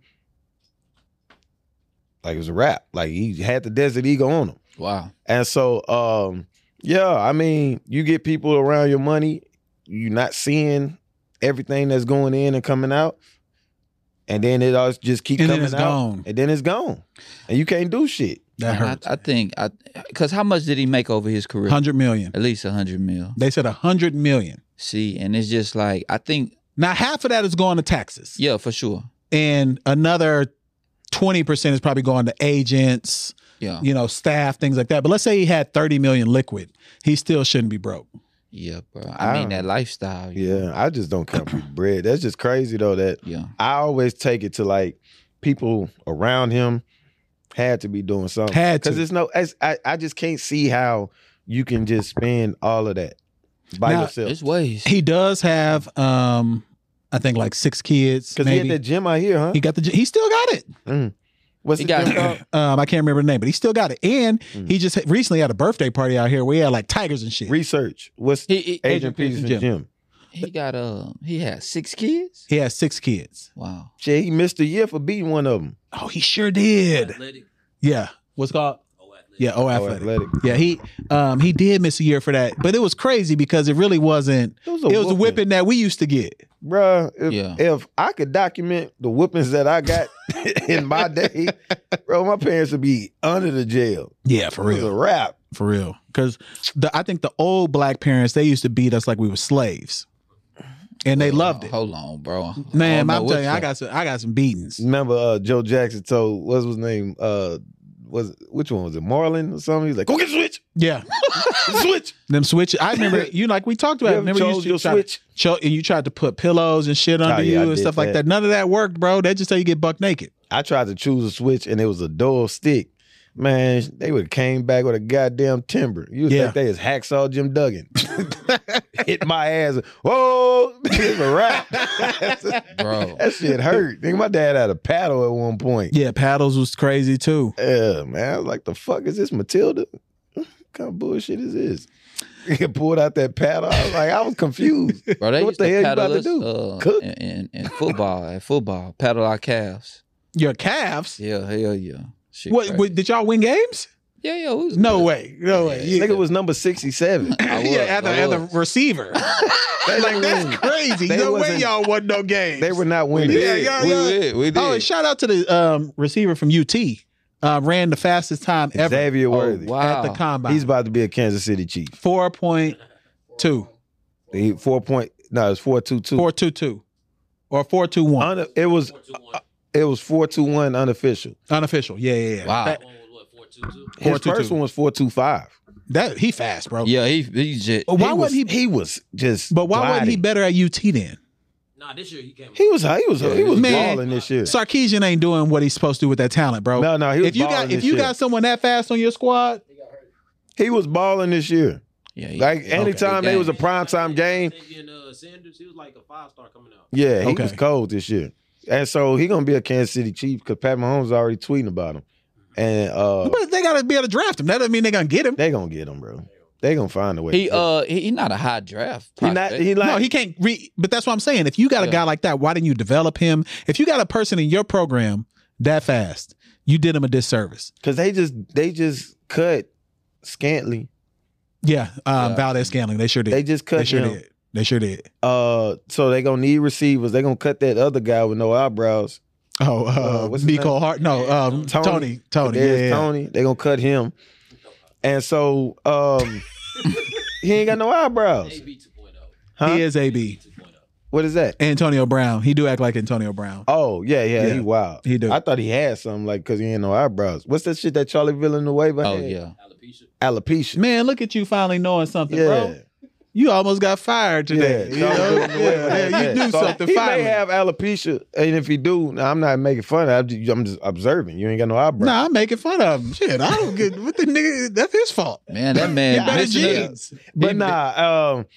Like it was a rap. Like he had the Desert Eagle on him. Wow. And so, um, yeah, I mean, you get people around your money, you're not seeing everything that's going in and coming out. And then it all just keep And then coming it's out. gone. And then it's gone. And you can't do shit. That And hurts. I, I think, I because how much did he make over his career? Hundred million. At least a hundred mil. They said a hundred million. See, and it's just like, I think, Now half of that is going to taxes, yeah, for sure. and another twenty percent is probably going to agents, Yeah. you know, staff, things like that. But let's say he had thirty million liquid, he still shouldn't be broke. Yeah, bro. I mean, I- that lifestyle. you know? Yeah, I just don't count people bread. That's just crazy though that Yeah. I always take it to like people around him had to be doing something. Had to. Because it's no it's, I, I just can't see how you can just spend all of that by Now, yourself. There's ways. He does have, um, I think, like six kids. Because he Maybe had that gym out here, huh? he got the. He still got it. Mm. What's He the got gym it. called? Um, I can't remember the name, but he still got it. And Mm. he just recently had a birthday party out here where he had like tigers and shit. Research. What's He, he, Adrian Peterson Gym. gym? he got uh he had six kids. He has six kids. Wow. Shit, he missed a year for beating one of them. Oh, he sure did. Athletic. Yeah. What's it called? Oh, athletic. Yeah, oh, Oh, athletic. Athletic. Yeah, he um he did miss a year for that, but it was crazy because it really wasn't. It was It a was a whooping. whipping that we used to get. Bruh, if, Yeah. if I could document the whoopings that I got in my day, bro, my parents would be under the jail. Yeah, for It was a real, wrap. for real. Because the I think the old black parents they used to beat us like we were slaves, and they loved it. Hold on, bro. Man, I I'm don't know telling you, I what got some I got some beatings. Remember uh, Joe Jackson told, what's his name? Uh, was which one was it? Marlon or something? He's like, go get the switch. Yeah, Switch. them switch. I remember you like we talked about. You it. ever Remember chose you your used to try switch? to cho- and you tried to put pillows and shit under Oh, yeah, you I and did stuff like that. that. None of that worked, bro. They just say you get buck naked. I tried to choose a switch and it was a dual stick. Man, they would have came back with a goddamn timber. You would Yeah. think they is hacksaw Jim Duggan. Hit my ass. Whoa, it's a wrap. bro. That shit hurt. Think my dad had a paddle at one point. Yeah, paddles was crazy too. Yeah, man. I was like, the fuck is this, Matilda? What kind of bullshit is this? He pulled out that paddle. I was like, I was confused. Bro, they What used the to hell you paddle about to us, do? Uh, Cook? in, in, in football, at football, paddle our calves. Your calves. Yeah, hell yeah. Shit What, crazy. what? Did y'all win games? Yeah, yeah. We was No good. way. No way. Yeah. Nigga was number sixty-seven. I was, yeah, as a, I as a was. receiver. They like didn't that's win. crazy. They no way wasn't- y'all won no games. They were not We winning. Yeah, did. yeah, we yeah. did. We did. Oh, and shout out to the um, receiver from U T. Uh, ran the fastest time ever Xavier Oh, Worthy. wow. at the combine. He's about to be a Kansas City Chief. four point two. He four point. No, it's four two two. four two two. Or four two one. Un, it was uh, it was four two one unofficial. Unofficial. Yeah, yeah, yeah. Wow. That, One was what, four two two? His four two two. first one was four two five. that he fast, bro. Yeah, he he just. But why he was, wasn't he? He was just. But why wasn't he gliding. better at U T then? Nah, this year he came. He was. He was. He was Man. balling this year. Sarkeesian ain't doing what he's supposed to do with that talent, bro. No, no, he was if you got balling if this you year. got someone that fast on your squad, He was balling this year. Yeah, he, Like anytime Okay. there was a primetime game, And uh, Sanders, he was like a five star coming out. yeah, he Okay. was cold this year. And so he gonna be a Kansas City Chief because Pat Mahomes already tweeting about him. And uh but they gotta be able to draft him. That doesn't mean they're gonna get him. they gonna get him, bro. They gonna find a way. he uh he, he not a high draft. he not prospect. he like no, he can't re but that's what I'm saying. If you got a Yeah. guy like that, why didn't you develop him? If you got a person in your program that fast, you did him a disservice. because they just they just cut Scantling. Yeah, um, Yeah. Valdez Scantling, they sure did. They just cut They sure him. did. They sure did. Uh, so they gonna need receivers. They gonna cut that other guy with no eyebrows. Oh, uh, Uh, what's his Nico name? Hart. No, um, Tony. Tony. Tony. Yeah, There's yeah, yeah. Tony. They gonna cut him. And so um, he ain't got no eyebrows. A B two point oh. Huh? He is A B. two point oh. What is that? Antonio Brown. He do act like Antonio Brown. Oh yeah, yeah, Yeah. he wild. He do. I thought he had something like because he ain't no eyebrows. What's that shit that Charlie Villanueva Oh had? yeah. Alopecia. Alopecia. Man, look at you finally knowing something, Yeah. bro. You almost got fired today. Yeah, You, know? Charlie Villanueva yeah, had yeah, you that. knew So something He finally. may have alopecia, and if he do, now, I'm not making fun of it. I'm just observing. You ain't got no eyebrows. Nah, I'm making fun of him. Shit, I don't get what the nigga. That's his fault. Man, that He man better missing it. jeans. But He- nah, um,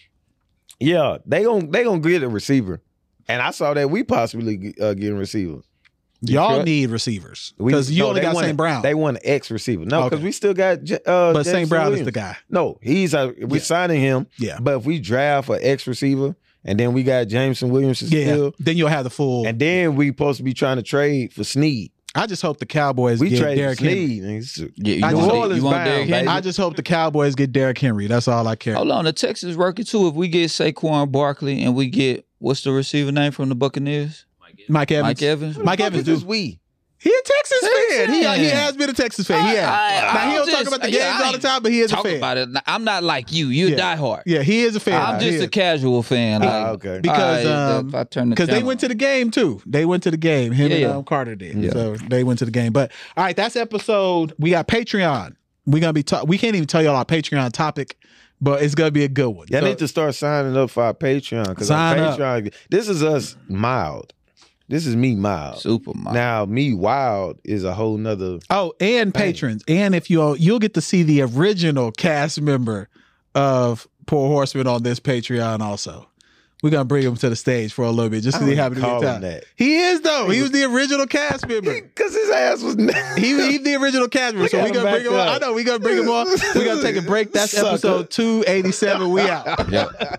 yeah, they gon' they gonna get a receiver, and I saw that we possibly uh, getting a receiver. Y'all Detroit? need receivers We- because you no, only they got want Saint a- Brown. They want an ex receiver. No, because Okay. we still got. J- Uh, but Saint Jameson Brown is Williams. the guy. No, he's a, we Yeah. signing him. Yeah, But if we draft an ex receiver, and then we got Jameson Williams yeah. still, Then you'll have the full. and then we supposed to be trying to trade for Snead. I just hope the Cowboys We get traded Derrick Henry. Snead. and it's- Yeah, you I want, just- New Orleans you want bound, Derrick Henry? baby. I just hope the Cowboys get Derrick Henry. That's all I care. Hold on, the Texans working too. If we get Saquon Barkley and we get what's the receiver name from the Buccaneers? Mike Evans. Mike Evans. Mike Fuck Evans. is Do. we? He a Texas fan. He, Texan. he has been a Texas fan. He I- has. I- now he I'm don't talk just- about the yeah, games I all the time, but he is a Talk fan. about it. I'm not like you. You're Yeah. a diehard. Yeah, he is a fan. I'm He just is. a casual fan. Like, Ah, okay. Because, all right, um, if I turn the Because they channel went to on. the game too. They went to the game. Him Yeah, and yeah. um, Carter did. Yeah. So they went to the game. But all right, that's episode. We got Patreon. We're gonna be. Ta- we can't even tell y'all our Patreon topic, but it's gonna be a good one. Y'all So- need to start signing up for our Patreon because our Sign up. Patreon. This is us mild. This is me mild. Super Mike. Now me wild is a whole nother. Oh, and patrons, and if you you'll get to see the original cast member of Poor Horseman on this Patreon also. We're gonna bring him to the stage for a little bit just I because he don't happened to call be in him town. that. He is though. He was the original cast member. Because his ass was. He he's the original cast member. Look So at we him gonna bring back him on. up. I know we gonna bring him on. We gonna take a break. That's Sucker. episode two eighty-seven. We out. Yep.